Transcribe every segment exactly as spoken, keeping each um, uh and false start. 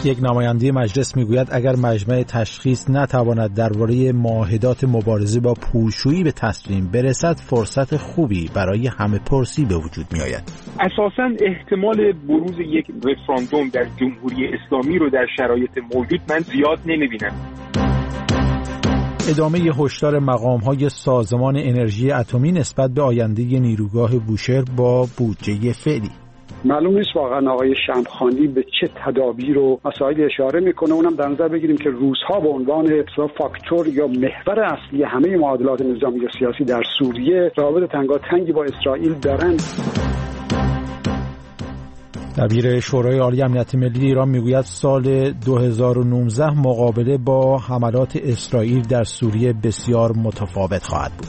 یک نماینده مجلس میگوید اگر مجمع تشخیص نتواند درباره معاهدات مبارزه با پولشویی به تصمیم برسد، فرصت خوبی برای همه پرسی به وجود می آید. اساساً احتمال بروز یک رفراندوم در جمهوری اسلامی رو در شرایط موجود من زیاد نمیبینم. ادامه هشدار مقام‌های سازمان انرژی اتمی نسبت به آینده نیروگاه بوشهر با بودجه فعلی. معلوم نیست واقعا آقای شمخانی به چه تدابیر و مسائل اشاره میکنه. اونم در نظر بگیریم که روس‌ها به عنوان فاکتور یا محور اصلی همه معادلات نظامی و سیاسی در سوریه روابط تنگاتنگی با اسرائیل دارند. دبیر شورای عالی امنیت ملی ایران میگوید سال دو هزار و نوزده مقابله با حملات اسرائیل در سوریه بسیار متفاوت خواهد بود.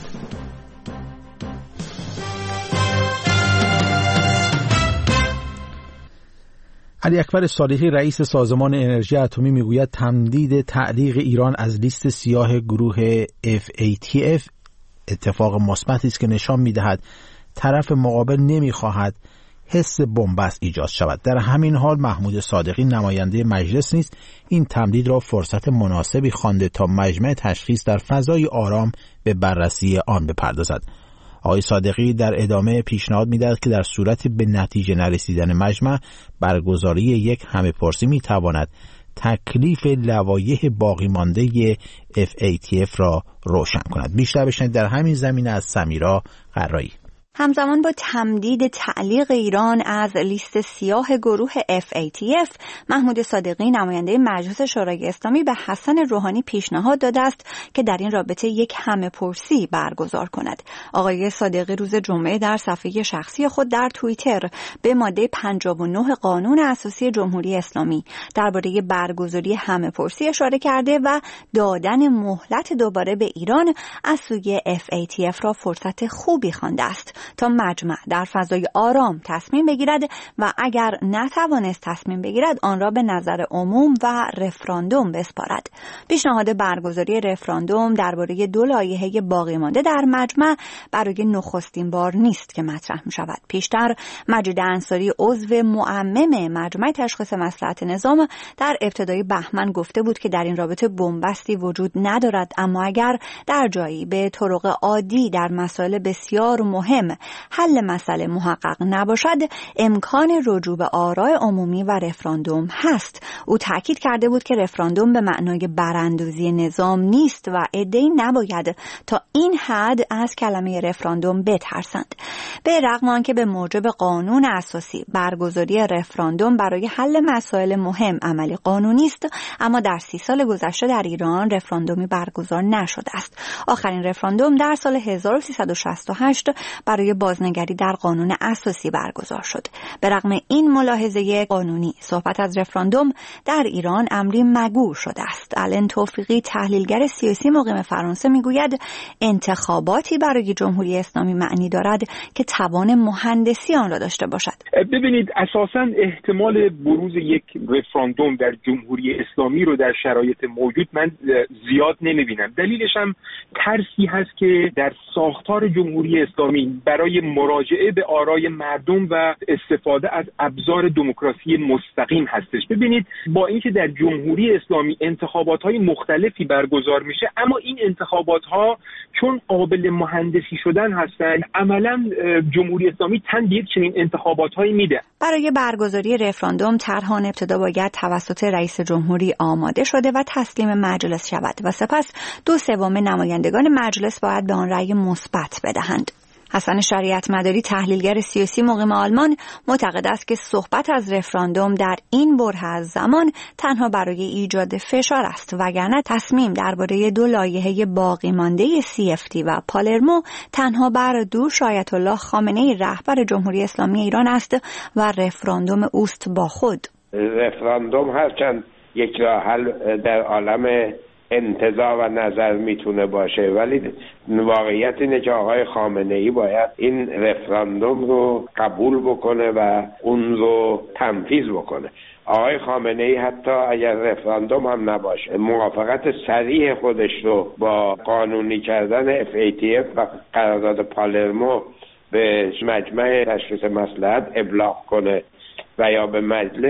علی اکبر صالحی رئیس سازمان انرژی اتمی میگوید تمدید تعلیق ایران از لیست سیاه گروه اف ای تی اف اتفاق مثبتی است که نشان میدهد طرف مقابل نمیخواهد حس بنبست ایجاد شود. در همین حال محمود صادقی نماینده مجلس نیز این تمدید را فرصت مناسبی خوانده تا مجمع تشخیص در فضای آرام به بررسی آن بپردازد. آقای صادقی در ادامه پیشنهاد می‌دهد که در صورت به نتیجه نرسیدن مجمع برگزاری یک همه‌پرسی می‌تواند تکلیف لوایح باقی مانده اف ای تی اف را روشن کند. بیشتر بشنوید در همین زمینه از سمیرا قرایی. همزمان با تمدید تعلیق ایران از لیست سیاه گروه اف ای تی اف، محمود صادقی نماینده مجلس شورای اسلامی به حسن روحانی پیشنهاد داده است که در این رابطه یک همه‌پرسی برگزار کند. آقای صادقی روز جمعه در صفحه شخصی خود در توییتر به ماده پنجاه و نه قانون اساسی جمهوری اسلامی درباره برگزاری همه‌پرسی اشاره کرده و دادن مهلت دوباره به ایران از سوی اف ای تی اف را فرصت خوبی خوانده است تا مجمع در فضای آرام تصمیم بگیرد و اگر نتوانست تصمیم بگیرد آن را به نظر عموم و رفراندوم بسپارد. پیشنهاد برگزاری رفراندوم درباره دو لایحه باقی مانده در مجمع برای نخستین بار نیست که مطرح می شود. پیشتر مجید انصاری عضو معمم مجمع تشخیص مصلحت نظام در ابتدای بهمن گفته بود که در این رابطه بنبستی وجود ندارد، اما اگر در جایی به طرق عادی در مسائل بسیار مهم حل مسئله محقق نباشد امکان رجوع به آراء عمومی و رفراندوم هست. او تاکید کرده بود که رفراندوم به معنای براندازی نظام نیست و عده‌ای نباید تا این حد از کلمه رفراندوم بترسند. به رغم آنکه به موجب قانون اساسی برگزاری رفراندوم برای حل مسائل مهم عملی قانونی است، اما در سی سال گذشته در ایران رفراندومی برگزار نشده است. آخرین رفراندوم در سال هزار و سیصد و شصت و هشت برای بازنگری در قانون اساسی برگزار شد. به رغم این ملاحظه قانونی، صحبت از رفراندوم در ایران امری مگو شده است. علن توفیقی تحلیلگر سیاسی مقیم فرانسه میگوید انتخاباتی برای جمهوری اسلامی معنی دارد که توان مهندسی آن را داشته باشد. ببینید اساساً احتمال بروز یک رفراندوم در جمهوری اسلامی رو در شرایط موجود من زیاد نمیبینم. دلیلش هم ترسی هست که در ساختار جمهوری اسلامی برای مراجعه به آرای مردم و استفاده از ابزار دموکراسی مستقیم هستش. ببینید با اینکه در جمهوری اسلامی انتخابات‌های مختلفی برگزار میشه، اما این انتخابات‌ها چون قابل مهندسی شدن هستند، عملاً جمهوری اسلامی تن به یک چنین انتخابات‌هایی میده. برای برگزاری رفراندوم طرح آن ابتدا باید توسط رئیس جمهوری آماده شده و تسلیم مجلس شود و سپس دو سوم نمایندگان مجلس باید به آن رأی مثبت بدهند. حسن شریعت مداری تحلیلگر سیاسی مقیم آلمان معتقد است که صحبت از رفراندوم در این بره از زمان تنها برای ایجاد فشار است، وگرنه تصمیم درباره دو لایحه باقی مانده سی اف تی و پالرمو تنها بر دوش آیت الله خامنه‌ای رهبر جمهوری اسلامی ایران است و رفراندوم اوست با خود. رفراندوم هرچند یک راه حل در عالم انتزاع و نظر میتونه باشه، ولی واقعیت اینه که آقای خامنه‌ای باید این رفراندوم رو قبول بکنه و اون رو تنفیذ بکنه. آقای خامنه‌ای حتی اگر رفراندوم هم نباشه موافقت صریح خودش رو با قانونی کردن اف ای تی اف و قرارداد پالرمو به مجمع تشخیص مصلحت ابلاغ کنه و یا به مجلس،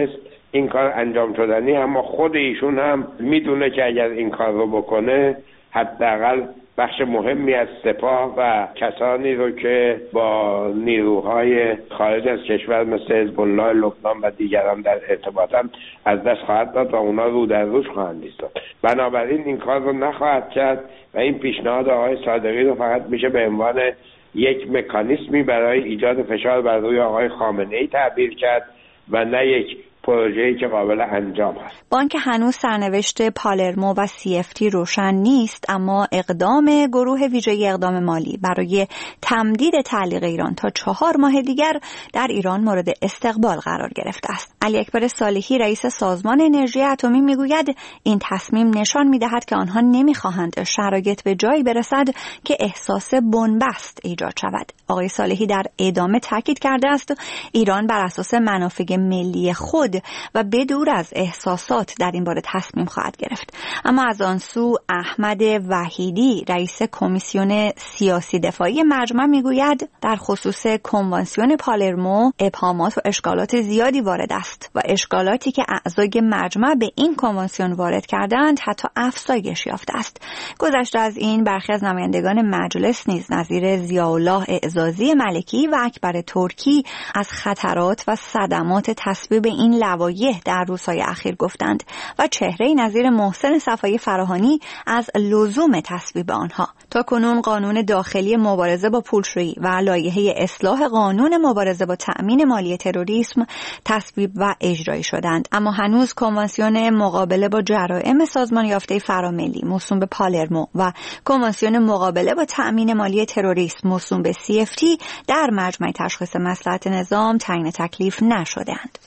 این کار انجام شدنی، اما خود ایشون هم میدونه که اگر این کار رو بکنه حداقل بخش مهمی از سپاه و کسانی رو که با نیروهای خارج از کشور مثل حزب الله لبنان و دیگران در ارتباطن از دست خواهد داد و اونا رو در روش خواهند ایستاد. بنابراین این کار رو نخواهد کرد و این پیشنهاد آقای صادقی رو فقط میشه به عنوان یک مکانیزمی برای ایجاد فشار بر روی آقای خامنه‌ای تعبیر کرد و نه یک پروژه‌ای که قابل انجام است. بانک هنوز سرنوشت پالرمو و سی اف تی روشن نیست، اما اقدام گروه ویژه اقدام مالی برای تمدید تعلیق ایران تا چهار ماه دیگر در ایران مورد استقبال قرار گرفته است. علی اکبر صالحی رئیس سازمان انرژی اتمی میگوید این تصمیم نشان میدهد که آنها نمیخواهند شرایط به جایی برسد که احساس بنبست ایجاد شود. آقای صالحی در ادامه تاکید کرده است ایران بر اساس منافع ملی خود و بدور از احساسات در این باره تصمیم خواهد گرفت. اما از آن سو احمد وحیدی رئیس کمیسیون سیاسی دفاعی مجمع میگوید در خصوص کنوانسیون پالرمو ابهامات و اشکالات زیادی وارد است و اشکالاتی که اعضای مجمع به این کنوانسیون وارد کردند حتی افزایش یافته است. گذشته از این برخی از نمایندگان مجلس نیز نظیر ضیاءالله اعزازی ملکی و اکبر ترکی از خطرات و صدمات تصویب این لوایح در روزهای اخیر گفتند و چهره‌ای نظیر محسن صفایی فراهانی از لزوم تصویب آنها. تا کنون قانون داخلی مبارزه با پولشویی و لایحه اصلاح قانون مبارزه با تأمین مالی تروریسم تصویب و اجرایی شدند، اما هنوز کنوانسیون مقابله با جرائم سازمان یافته فراملی موسوم به پالرمو و کنوانسیون مقابله با تأمین مالی تروریسم موسوم به سی اف تی در مجمع تشخیص مصلحت نظام تعیین تکلیف نشده‌اند.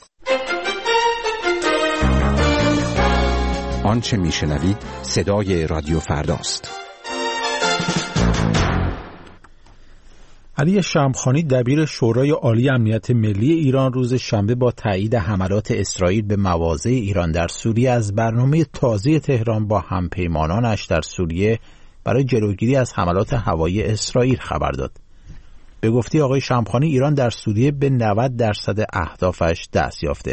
آنچه میشنوید صدای رادیو فرداست. علی شمخانی دبیر شورای عالی امنیت ملی ایران روز شنبه با تایید حملات اسرائیل به مواضع ایران در سوریه از برنامه تازه تهران با همپیمانانش در سوریه برای جلوگیری از حملات هوایی اسرائیل خبر داد. به گفته آقای شمخانی ایران در سوریه به نود درصد اهدافش دست یافته.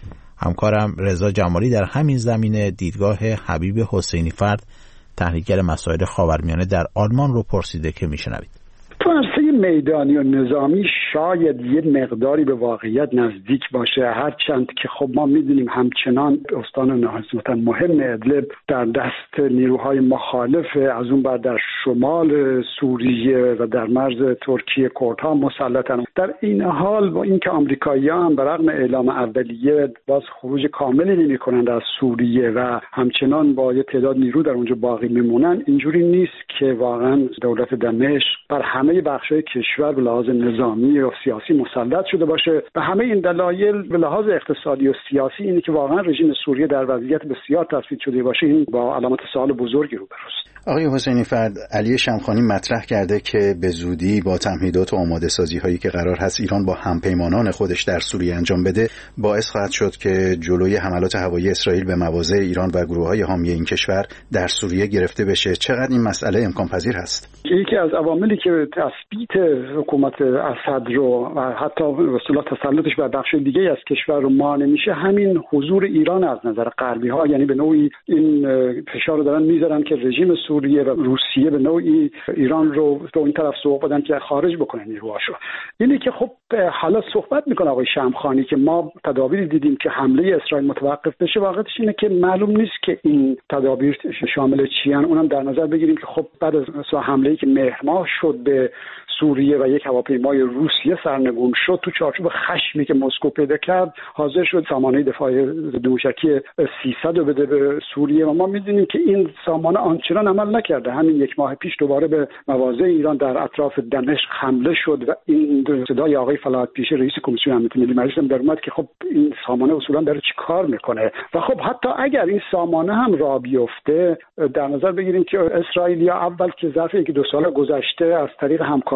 همکارم رضا جمالی در همین زمینه دیدگاه حبیب حسینی فرد تحلیلگر مسائل خاورمیانه در آلمان رو پرسیده که میشنوید. تو عرصه میدانی و نظامی شاید یه مقداری به واقعیت نزدیک باشه، هرچند که خب ما میدونیم همچنان استان نسبتاً مهم ادلب در دست نیروهای مخالف، از اون بعد در شمال سوریه و در مرز ترکیه کردها مسلطن. در این حال با اینکه آمریکایی‌ها هم برغم اعلام اولیه باز خروج کاملی نمی‌کنند از سوریه و همچنان با یه تعداد نیرو در اونجا باقی میمونن، اینجوری نیست که واقعا دولت دمشق بر همه بخش‌های کشور به لحاظ نظامی و سیاسی مسلط شده باشه. به همه این دلایل به لحاظ اقتصادی و سیاسی اینی که واقعا رژیم سوریه در وضعیت بسیار تثبیت شده باشه، این با علامت سوال بزرگی روبروست. آقای حسینی فرد، علی شمخانی مطرح کرده که به زودی با تمهیدات و آماده سازی هایی که قرار هست ایران با همپیمانان خودش در سوریه انجام بده باعث خواهد شد که جلوی حملات هوایی اسرائیل به مواضع ایران و گروه‌های حامی این کشور در سوریه گرفته بشه. چقدر این مسئله امکان پذیر هست؟ یکی از عواملی که تثبیت حکومت اسد رو و حتی وسیله تسلطش بر بخش دیگه از کشور رو مانع میشه همین حضور ایران از نظر غربی ها، یعنی به نوعی این فشار رو دارن میذارن که رژیم سوریه و روسیه به نوعی ایران رو به این طرف سوق بدن که خارج بکنن نیروهاشو. اینی که خب حالا صحبت میکنه آقای شمخانی که ما تدابیری دیدیم که حمله اسرائیل متوقف بشه، واقعیتش اینه که معلوم نیست که این تدابیر شامل چی ان. اونم در نظر بگیریم که خب بعد از حمله‌ای که مهر ماه شد به سوریه و یک هواپیمای روسیه سرنگون شد، تو چارچوب خشمی که مسکو پیدا کرد حاضر شد سامانه دفاع ضد موشکی سیصد رو بده به سوریه و ما میدونیم که این سامانه آنچنان عمل نکرده. همین یک ماه پیش دوباره به مواضع ایران در اطراف دمشق حمله شد و این صدای آقای فلاحت پیشه رئیس کمیسیون امنیت ملی مجلس هم در اومد که خب این سامانه اصولا داره چی کار میکنه و خب حتی اگر این سامانه هم راه بیفته در نظر بگیریم که اسرائیلیا اول که ظرف یک دو سال گذشته از طریق همکاری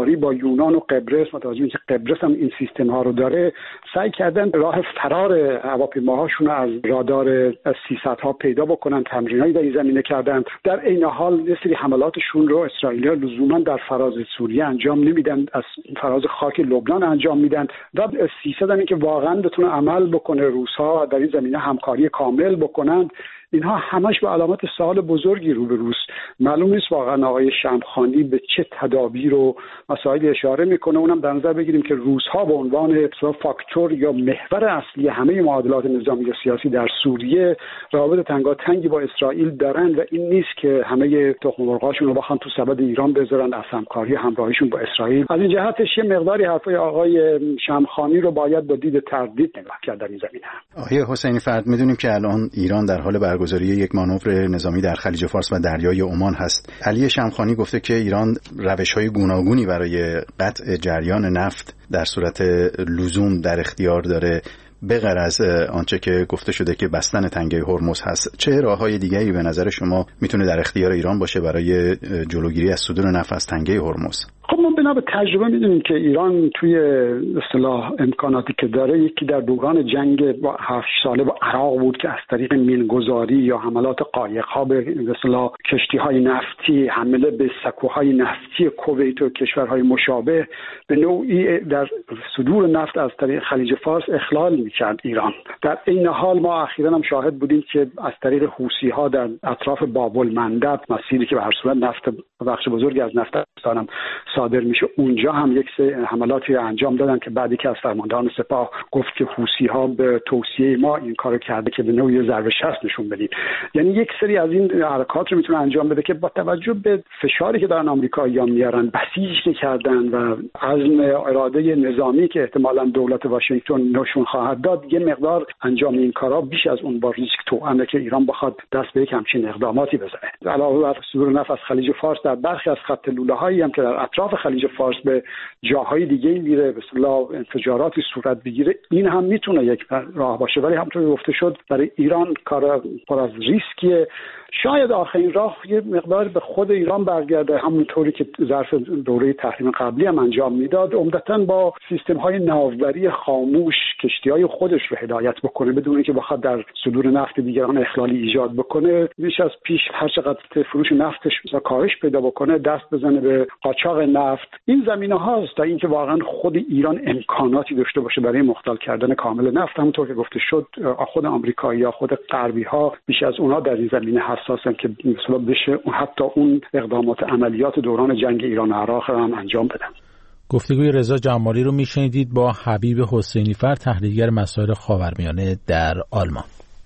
همکاری با یونان و قبرس، متوجه میشه قبرس هم این سیستم ها رو داره، سعی کردن راه فرار هواپیماهاشون رو از رادار سیصد ها پیدا بکنن، تمرینایی در این زمینه کردن. در عین حال یه سری حملاتشون رو اسرائیلی‌ها لزوما در فراز سوریه انجام نمیدن، از فراز خاک لبنان انجام میدن و سیصد هم که واقعا بتونه عمل بکنه، روس‌ها در این زمینه همکاری کامل بکنن. اینها همش به علامت سوال بزرگی روبروست. معلوم نیست واقعا آقای شمخانی به چه تدابیر و مسائل اشاره میکنه. اونم در نظر بگیریم که روس‌ها به عنوان فاکتور یا محور اصلی همه معادلات نظامی و سیاسی در سوریه رابطه تنگاتنگی با اسرائیل دارن و این نیست که همه تخم مرغاشون رو بخوان تو سبد ایران بذارن از همکاری همراهیشون با اسرائیل. از این جهتش یه مقداری حرفای آقای شمخانی رو باید با دید تردید نگاه کرد در این زمینه. آقای حسینی فرد، میدونیم که الان ایران در حال برگزاری یک مانور نظامی در خلیج فارس و دریای عمان هست. علی شمخانی گفته که ایران روش‌های گوناگونی برای قطع جریان نفت در صورت لزوم در اختیار داره، به غیر از آنچه که گفته شده که بستن تنگه هرمز هست. چه راه‌های دیگری به نظر شما میتونه در اختیار ایران باشه برای جلوگیری از صدور نفت از تنگه هرمز؟ خب ما بنا به تجربه میدونیم که ایران توی اصطلاح امکاناتی که داره، یکی در دوران جنگ با هفت ساله با عراق بود که از طریق مینگذاری یا حملات قایق‌ها به اصطلاح کشتی‌های نفتی، حمله به سکوهای نفتی کویت و کشورهای مشابه، به نوعی در صدور نفت از طریق خلیج فارس اخلال می‌کرد ایران. در این حال ما اخیراً هم شاهد بودیم که از طریق حوثی‌ها در اطراف باب المندب، مسیری که به هر صورت نفت بخش بزرگی از نفت دارم صادر میشه، اونجا هم یک سری حملاتی انجام دادن که بعدی که از فرماندهان سپاه گفت که حوثی‌ها به توصیه ما این کارو کرده که به نوعی ضربه شست نشون بدیم. یعنی یک سری از این حرکات رو میتونه انجام بده که با توجه به فشاری که دارن آمریکایی‌ها میارن، بسیج کردن و عزم اراده نظامی که احتمالاً دولت واشنگتن نشون خواهد داد، یه مقدار انجام این کارا بیش از اون با ریسک توأمه که ایران بخواد دست به یک همچین اقداماتی بزنه. علاوه بر صدور نفت از خلیج فارس، در برخی از خط لوله‌هایی هم که در اطراف خلیج فارس به جاهای دیگه میره، به اصطلاح انفجاراتی صورت بگیره، این هم میتونه یک راه باشه. ولی همونطور که گفته شد برای ایران کار پر از ریسکیه. شاید آخرین راه یه مقدار به خود ایران برگرده، همونطوری که ظرف دوره تحریم قبلی هم انجام میداد، عمدتاً با سیستم‌های ناوبری خاموش کشتی‌های خودش رو هدایت بکنه بدون اینکه بخواد در صدور نفت دیگران اخلالی ایجاد بکنه. بیش از پیش هر چقدر فروش نفتش مثلا کاهش پیدا بکنه، دست بزنه به قاچاق نفت. این زمینه هاست تا اینکه واقعا خود ایران امکاناتی داشته باشه برای مختل کردن کامل نفت. همونطور که گفته شد خود آمریکایی‌ها، خود غربی‌ها بیش از اونها در این زمینه حساسن که مثلا بشه حتی اون اقدامات عملیات دوران جنگ ایران و عراق هم انجام بدن. گفتگوی رضا جمالی رو میشنیدید با حبیب حسینی فر، تحلیلگر مسائل خاورمیانه در آلمان.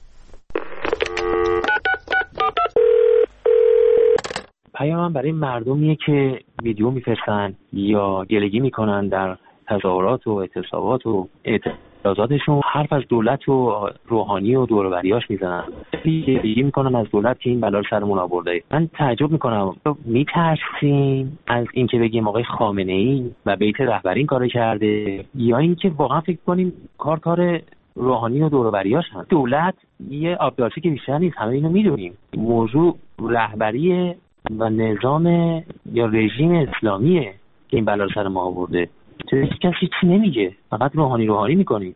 پیامم برای مردمیه که ویدیو میفرستن یا گلگی میکنن در تظاهرات و اعتصابات و اعتراضاتشون، حرف از دولت و روحانی و دور و بریاش میزنن، گلگی میکنن از دولت که این بلا رو سرمون آورده. من تعجب میکنم، میترسیم از اینکه بگیم آقای خامنه‌ای و بیت رهبری این کارو کرده، یا اینکه واقعا فکر کنیم کار کار روحانی و دور و بریاش هست؟ دولت یه آبدارچی که بیشتر نیست، همه اینو میدونیم. موضوع رهبری و نظام یا رژیم اسلامیه که این بلا رو سر ما آورده. تو هیچ کسی چی نمیگه، فقط روحانی روحانی میکنی.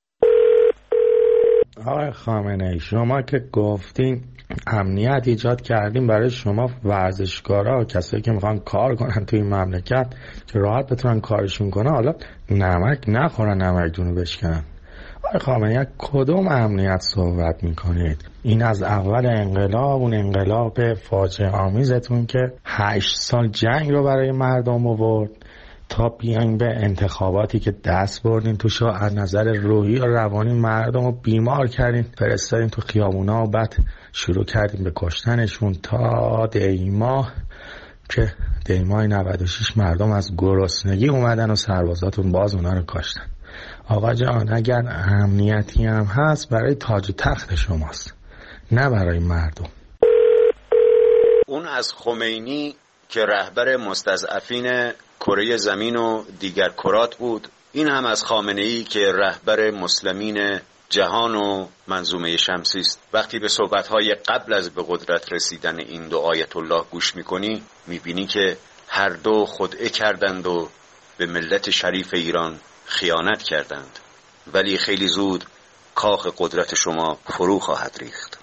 آقای خامنه‌ای، شما که گفتین امنیت ایجاد کردیم برای شما ورزشکارا و کسایی که میخوان کار کنن توی این مملکت که راحت بتونن کارشون کنن، حالا نمک نخورن نمکتونو بشکنن. آقای خامنه‌ای، کدوم امنیت صحبت میکنید؟ این از اول انقلاب، اون انقلاب فاجعه آمیزتون که هشت سال جنگ رو برای مردم آورد، تا بیاین به انتخاباتی که دست بردین توش، از نظر روحی و روانی مردم رو بیمار کردین، فرستادین تو خیابونا و بعد شروع کردین به کشتنشون تا دیما که دیمای نود و شش مردم از گرسنگی اومدن و سربازاتون باز اونا رو کشتن. آقا جان، اگر امنیتی هم هست برای تاج و تخت شماست، نه برای مردم. اون از خمینی که رهبر مستضعفین کره زمین و دیگر کرات بود، این هم از خامنه‌ای که رهبر مسلمین جهان و منظومه شمسی است. وقتی به صحبت‌های قبل از به قدرت رسیدن این دو آیت الله گوش می‌کنی، می‌بینی که هر دو خدعه کردند و به ملت شریف ایران خیانت کردند، ولی خیلی زود کاخ قدرت شما فرو خواهد ریخت.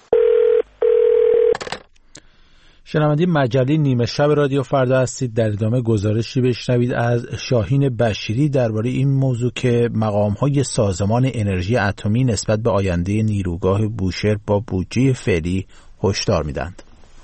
شنونده مجله نیمه شب رادیو فردا هستید. در ادامه گزارشی بشنوید از شاهین بشیری درباره این موضوع که مقام‌های سازمان انرژی اتمی نسبت به آینده نیروگاه بوشهر با بودجه فعلی هشدار میدند.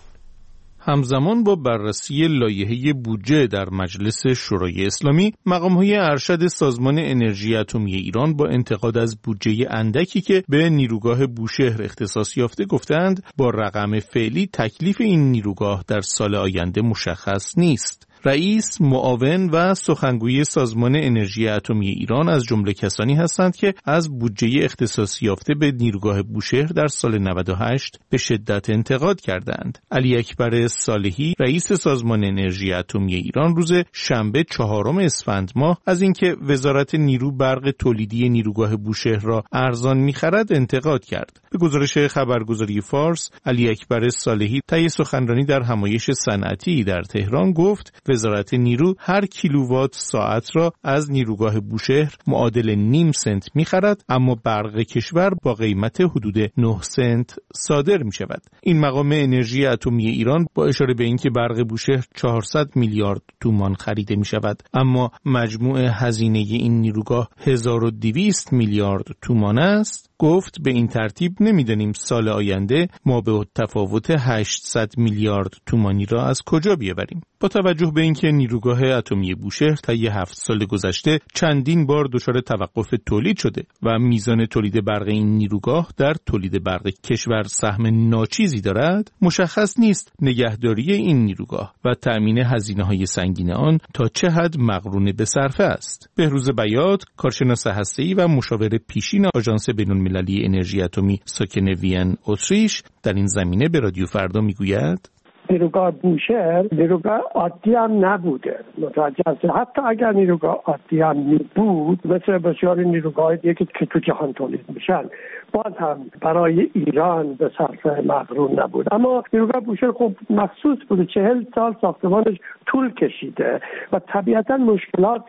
همزمان با بررسی لایحه بودجه در مجلس شورای اسلامی، مقام‌های ارشد سازمان انرژی اتمی ایران با انتقاد از بودجه اندکی که به نیروگاه بوشهر اختصاص یافته گفتند با رقم فعلی تکلیف این نیروگاه در سال آینده مشخص نیست. رئیس، معاون و سخنگوی سازمان انرژی اتمی ایران از جمله کسانی هستند که از بودجه اختصاصی یافته به نیروگاه بوشهر در سال نود و هشت به شدت انتقاد کردند. علی اکبر صالحی، رئیس سازمان انرژی اتمی ایران، روز شنبه چهارم اسفند ماه از اینکه وزارت نیرو برق تولیدی نیروگاه بوشهر را ارزان می‌خرد انتقاد کرد. به گزارش خبرگزاری فارس، علی اکبر صالحی طی سخنرانی در همایش صنعتی در تهران گفت وزارت نیرو هر کیلووات ساعت را از نیروگاه بوشهر معادل نیم سنت می‌خرد، اما برق کشور با قیمت حدود نه سنت صادر می‌شود. این مقام انرژی اتمی ایران با اشاره به اینکه برق بوشهر چهارصد میلیارد تومان خریده می‌شود، اما مجموع هزینه این نیروگاه هزار و دویست میلیارد تومان است، گفت به این ترتیب نمی‌دانیم سال آینده ما به تفاوت هشتصد میلیارد تومانی را از کجا بیاوریم. با توجه به اینکه نیروگاه اتمی بوشهر طی هفت سال گذشته چندین بار دچار توقف تولید شده و میزان تولید برق این نیروگاه در تولید برق کشور سهم ناچیزی دارد، مشخص نیست نگهداری این نیروگاه و تأمین هزینه‌های سنگین آن تا چه حد مقرون به صرفه است. بهروز بیات، کارشناس هسته‌ای و مشاور پیشین آژانس بین‌المللی انرژی اتمی ساکن وین، اتریش، در این زمینه به رادیو فردا میگوید: نیروگاه بوشهر نیروگاه عادی هم نبوده. متوجه هست؟ حتی اگر نیروگاه عادی هم می بود، مثل بسیار نیروگاه دیگه که تو جهان تولید میشن، باز هم برای ایران به صرفه مقرون نبود. اما نیروگاه بوشهر خب مخصوص بوده، چهل سال ساختمانش طول کشیده و طبیعتا مشکلات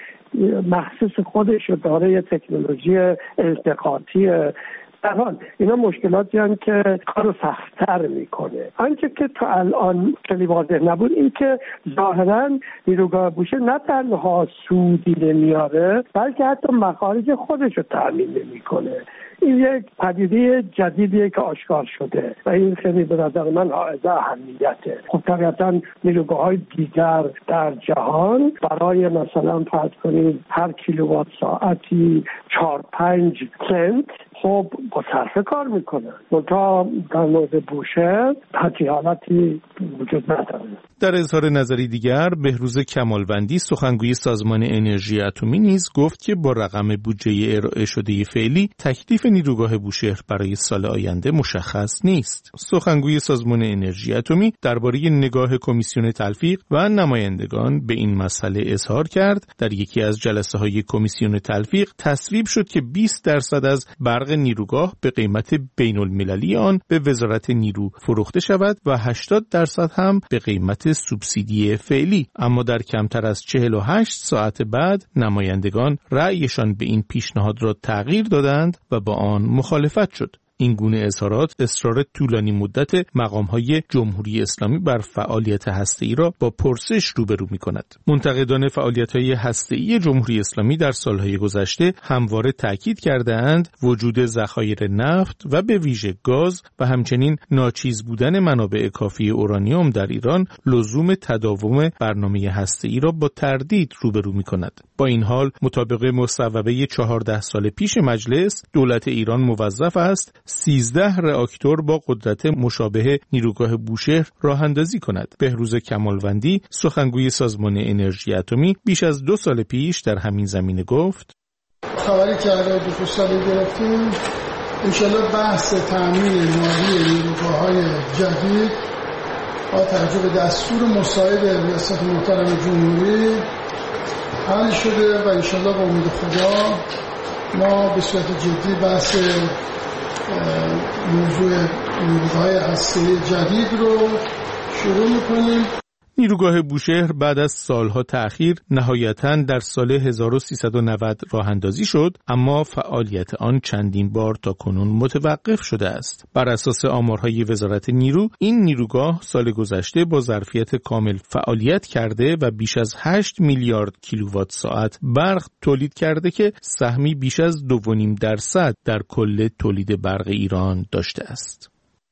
مخصوص خودش داره، تکنولوژی التقاطی. در حال اینا مشکلاتی هستند که کارو سخت‌تر میکنه. آنچه که تا الان خیلی واضح نبود این که ظاهراً نیروگاه بوشهر نه تنها سودی نمیاره، بلکه حتی مخارج خودش رو تأمین نمیکنه. این یک پدیده جدیدیه که آشکار شده و این خیلی به نظر من حائز اهمیته. خب طبیعتاً نیروگاه‌های دیگر در جهان برای مثلا فرض کنید هر کیلووات ساعتی چهار پنج سنت خب با صرفه کار میکنن، منتها در مورد بوشهر حتی حالتی وجود نداره. در اظهار نظری دیگر، بهروز کمالوندی، سخنگوی سازمان انرژی اتمی، نیز گفت که با رقم بودجه ارائه شده فعلی تکلیف نیروگاه بوشهر برای سال آینده مشخص نیست. سخنگوی سازمان انرژی اتمی درباره نگاه کمیسیون تلفیق و نمایندگان به این مسئله اظهار کرد. در یکی از جلسه‌های کمیسیون تلفیق تصویب شد که بیست درصد از برق نیروگاه به قیمت بین المللی آن به وزارت نیرو فروخته شود و هشتاد درصد هم به قیمت سوبسیدی فعلی. اما در کمتر از چهل و هشت ساعت بعد نمایندگان رأیشان به این پیشنهاد را تغییر دادند و با آن مخالفت شد. این گونه اظهارات اصرار طولانی مدت مقام‌های جمهوری اسلامی بر فعالیت هسته‌ای را با پرسش روبرو می‌کند. منتقدان فعالیت‌های هسته‌ای جمهوری اسلامی در سال‌های گذشته همواره تاکید کرده‌اند وجود ذخایر نفت و به ویژه گاز و همچنین ناچیز بودن منابع کافی اورانیوم در ایران لزوم تداوم برنامه هسته‌ای را با تردید روبرو می‌کند. با این حال مطابق مصوبه چهارده سال پیش مجلس، دولت ایران موظف است سیزده راکتور با قدرت مشابه نیروگاه بوشهر راه اندازی کند. بهروز کمالوندی، سخنگوی سازمان انرژی اتمی، بیش از دو سال پیش در همین زمینه گفت: خبری که الان دو سه سال گرفتیم، انشالله بحث تامین مالی نیروگاه‌های جدید با توجه به دستور مساعد ریاست محترم جمهوری حل شده و انشالله با امید خدا ما به صورت جدی بحث موضوع نیروگاه‌های هسته‌ای جدید رو شروع می‌کنیم. نیروگاه بوشهر بعد از سالها تأخیر نهایتاً در سال هزار و سیصد و نود راه اندازی شد، اما فعالیت آن چندین بار تا کنون متوقف شده است. بر اساس آمارهای وزارت نیرو، این نیروگاه سال گذشته با ظرفیت کامل فعالیت کرده و بیش از هشت میلیارد کیلووات ساعت برق تولید کرده که سهمی بیش از دو و نیم درصد در کل تولید برق ایران داشته است.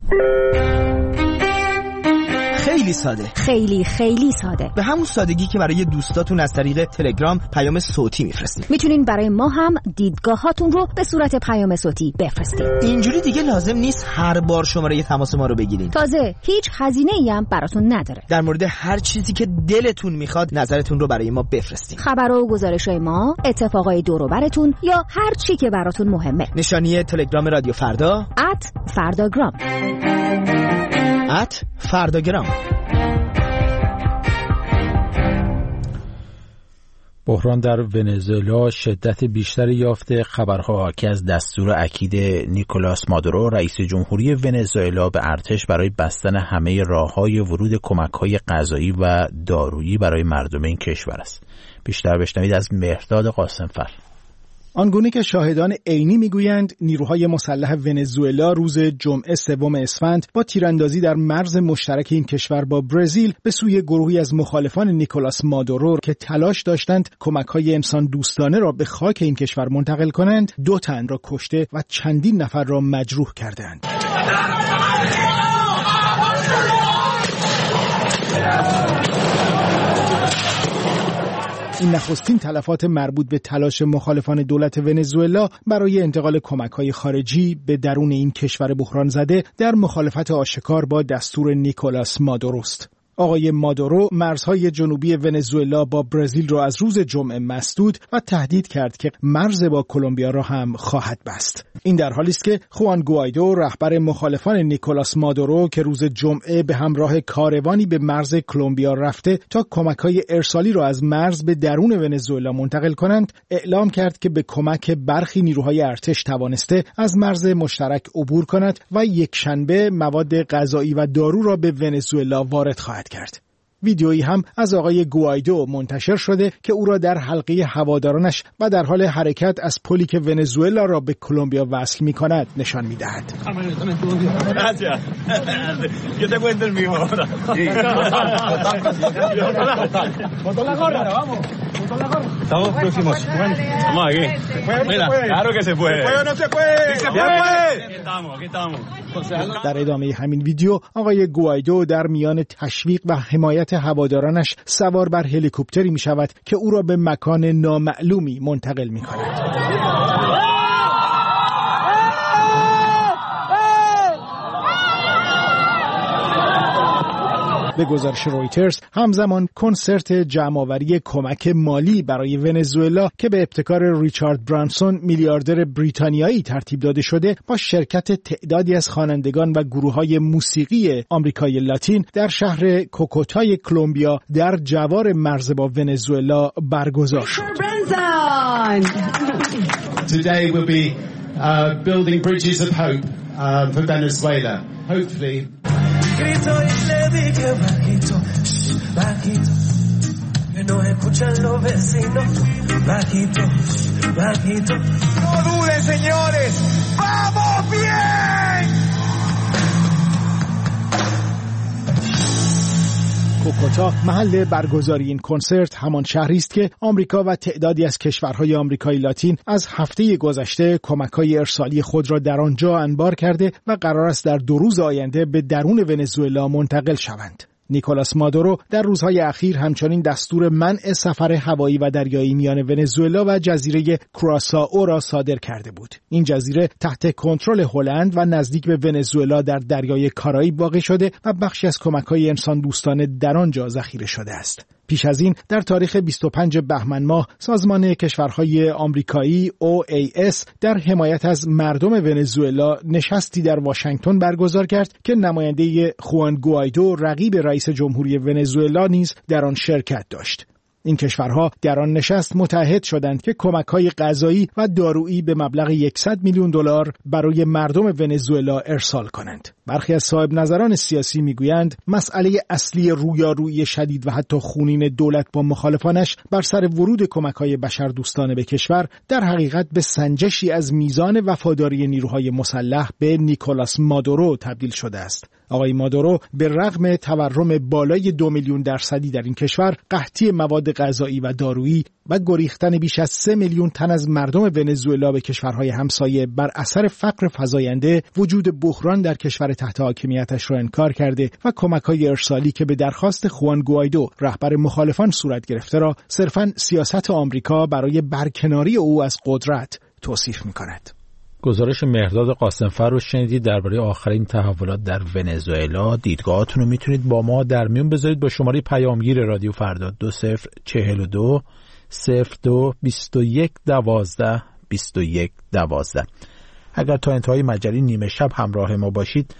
خیلی ساده، خیلی خیلی ساده، به همون سادگی که برای دوستاتون از طریق تلگرام پیام صوتی میفرستید. میتونین برای ما هم دیدگاهاتون رو به صورت پیام صوتی بفرستید. اینجوری دیگه لازم نیست هر بار شماره تماس ما رو بگیرین. تازه هیچ هزینه‌ای هم براتون نداره. در مورد هر چیزی که دلتون میخواد نظرتون رو برای ما بفرستید. خبر و گزارش‌های ما، اتفاقای دور و براتون یا هر چی که براتون مهمه. نشانی تلگرام رادیو فردا ات فرداگرام ات فرداگرام. بحران در ونزوئلا شدت بیشتری یافته. خبرها حاکی از دستور اکید نیکولاس مادورو رئیس جمهوری ونزوئلا به ارتش برای بستن همه راه‌های ورود کمک‌های غذایی و دارویی برای مردم این کشور است. بیشتر بشنوید از مهرداد قاسمفر. آنگونه که شاهدان عینی میگویند نیروهای مسلح ونزوئلا روز جمعه سوم اسفند با تیراندازی در مرز مشترک این کشور با برزیل به سوی گروهی از مخالفان نیکولاس مادورو که تلاش داشتند کمک‌های انسان دوستانه را به خاک این کشور منتقل کنند، دو تن را کشته و چندین نفر را مجروح کردند. این نخستین تلفات مربوط به تلاش مخالفان دولت ونزوئلا برای انتقال کمک‌های خارجی به درون این کشور بحران زده در مخالفت آشکار با دستور نیکولاس مادورو است. آقای مادورو مرزهای جنوبی ونزوئلا با برزیل را از روز جمعه مسدود و تهدید کرد که مرز با کلمبیا را هم خواهد بست. این در حالی است که خوان گوایدو رهبر مخالفان نیکولاس مادورو که روز جمعه به همراه کاروانی به مرز کلمبیا رفته تا کمک‌های ارسالی را از مرز به درون ونزوئلا منتقل کنند، اعلام کرد که به کمک برخی نیروهای ارتش توانسته از مرز مشترک عبور کند و یک شنبه مواد غذایی و دارو را به ونزوئلا وارد خواهد کرد. ویدیویی هم از آقای گوایدو منتشر شده که او را در حلقه هوادارانش و در حال حرکت از پلی که ونزوئلا را به کلمبیا وصل می کند نشان می دهد. در ادامه همین ویدیو آقای گوایدو در میان تشویق و حمایت هوادارانش سوار بر هلیکوپتری می شود که او را به مکان نامعلومی منتقل می کند. به گزارش رویترز همزمان کنسرت جمع‌آوری کمک مالی برای ونزوئلا که به ابتکار ریچارد برانسون میلیاردر بریتانیایی ترتیب داده شده با شرکت تعدادی از خوانندگان و گروه‌های موسیقی آمریکای لاتین در شهر کوکوتای کلمبیا در جوار مرز با ونزوئلا برگزار شد. Today we'll be uh, building bridges of hope uh, for Venezuela. Hopefully grito y le dije bajito, bajito, que no escuchan los vecinos, bajito, bajito. No duden, señores, ¡vamos bien! کوکوتا محل برگزاری این کنسرت همان شهری است که آمریکا و تعدادی از کشورهای آمریکای لاتین از هفته گذشته کمک‌های ارسالی خود را در آنجا انبار کرده و قرار است در دو روز آینده به درون ونزوئلا منتقل شوند. نیکولاس مادورو در روزهای اخیر همچنین دستور منع سفر هوایی و دریایی میان ونزوئلا و جزیره کراسائو را صادر کرده بود. این جزیره تحت کنترل هلند و نزدیک به ونزوئلا در دریای کارائیب واقع شده و بخشی از کمک‌های انسان دوستانه در آنجا ذخیره شده است. پیش از این در تاریخ بیست و پنجم بهمن ماه سازمان کشورهای آمریکایی او ای اس در حمایت از مردم ونزوئلا نشستی در واشنگتن برگزار کرد که نماینده خوان گوایدو رقیب رئیس جمهوری ونزوئلا نیز در آن شرکت داشت. این کشورها در آن نشست متحد شدند که کمک‌های غذایی و دارویی به مبلغ صد میلیون دلار برای مردم ونزوئلا ارسال کنند. برخی از صاحب نظران سیاسی میگویند مسئله اصلی رویارویی شدید و حتی خونین دولت با مخالفانش بر سر ورود کمک‌های بشردوستانه به کشور در حقیقت به سنجشی از میزان وفاداری نیروهای مسلح به نیکولاس مادورو تبدیل شده است. آقای مادورو به رغم تورم بالای دو میلیون درصدی در این کشور، قحطی مواد غذایی و دارویی و گریختن بیش از سه میلیون تن از مردم ونزوئلا به کشورهای همسایه بر اثر فقر فزاینده، وجود بحران در کشور تحت حاکمیتش را انکار کرده و کمک‌های ارسالی که به درخواست خوان گوایدو رهبر مخالفان صورت گرفته را صرفاً سیاست آمریکا برای برکناری او از قدرت توصیف می‌کند. گزارش مهرداد قاسمفر رو شنیدید درباره آخرین تحولات در ونزوئلا. دیدگاهاتون رو میتونید با ما در میون بذارید با شماره پیامگیر رادیو فردا دو صفر چهل و دو صفر دو بیست و یک دوازده بیست و یک دوازده. اگر تا انتهای مجله نیمه شب همراه ما باشید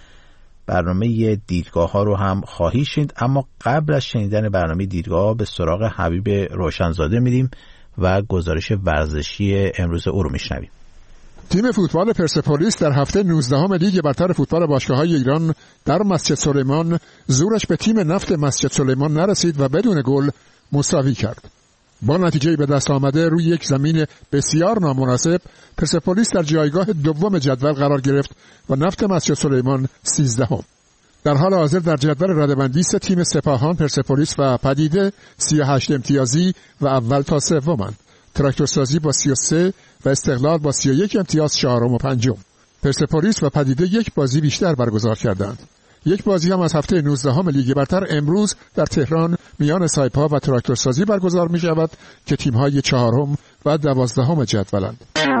برنامه دیدگاه ها رو هم خواهید شنید، اما قبل از شنیدن برنامه دیدگاه به سراغ حبیب روشنزاده میریم و گزارش ورزشی امروز او رو میشنویم. تیم فوتبال پرسپولیس در هفته نوزدهم لیگ برتر فوتبال باشگاه‌های ایران در مسجد سلیمان زورش به تیم نفت مسجد سلیمان نرسید و بدون گل مساوی کرد. با نتیجه به دست آمده روی یک زمین بسیار نامناسب، پرسپولیس در جایگاه دوم جدول قرار گرفت و نفت مسجد سلیمان سیزدهم. در حال حاضر در جدول رده‌بندی سه تیم سپاهان، پرسپولیس و پدیده سی و هشت امتیازی و اول تا سومند. تراکتورسازی با سی و سه و استقلال با سی و یک امتیاز چهارم و پنجم. پرسپولیس و پدیده یک بازی بیشتر برگزار کردند. یک بازی هم از هفته نوزدهم لیگ برتر امروز در تهران میان سایپا و تراکتورسازی برگزار می شود که تیم‌های چهارم و دوازدهم جدولند.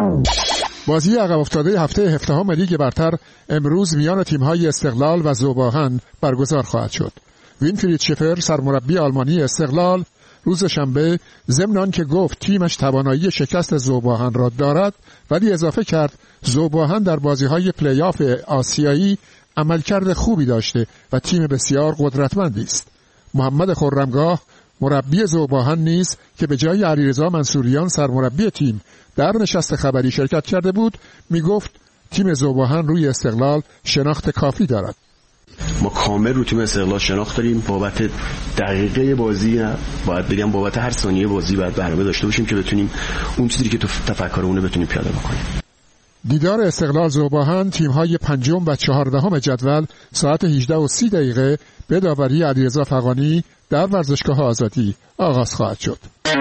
بازی عقب افتاده هفته هفدهم لیگ برتر امروز میان تیم‌های استقلال و ذوب‌آهن برگزار خواهد شد. وینفرید شفر سرمربی آلمانی استقلال روز شنبه ضمن آنکه گفت تیمش توانایی شکست ذوب‌آهن را دارد، ولی اضافه کرد ذوب‌آهن در بازی‌های پلی‌آف آسیایی عملکرد خوبی داشته و تیم بسیار قدرتمندی است. محمد خرمگاه مربی ذوب‌آهن نیز که به جای علیرضا منصوریان سرمربی تیم در نشست خبری شرکت کرده بود، میگفت تیم ذوب‌آهن روی استقلال شناخت کافی دارد. ما کامل رو تیم استقلال شناخت داریم. بابت دقیقه بازی نه، باید بگم بابت هر ثانیه بازی باید برنامه داشته باشیم که بتونیم اون چیزی که تو تفکرمونه بتونیم پیاده بکنیم. دیدار استقلال ذوب‌آهن تیم‌های پنجم و چهاردهم جدول ساعت هجده و سی دقیقه به داوری علیرضا فغانی در ورزشگاه آزادی آغاز خواهد شد.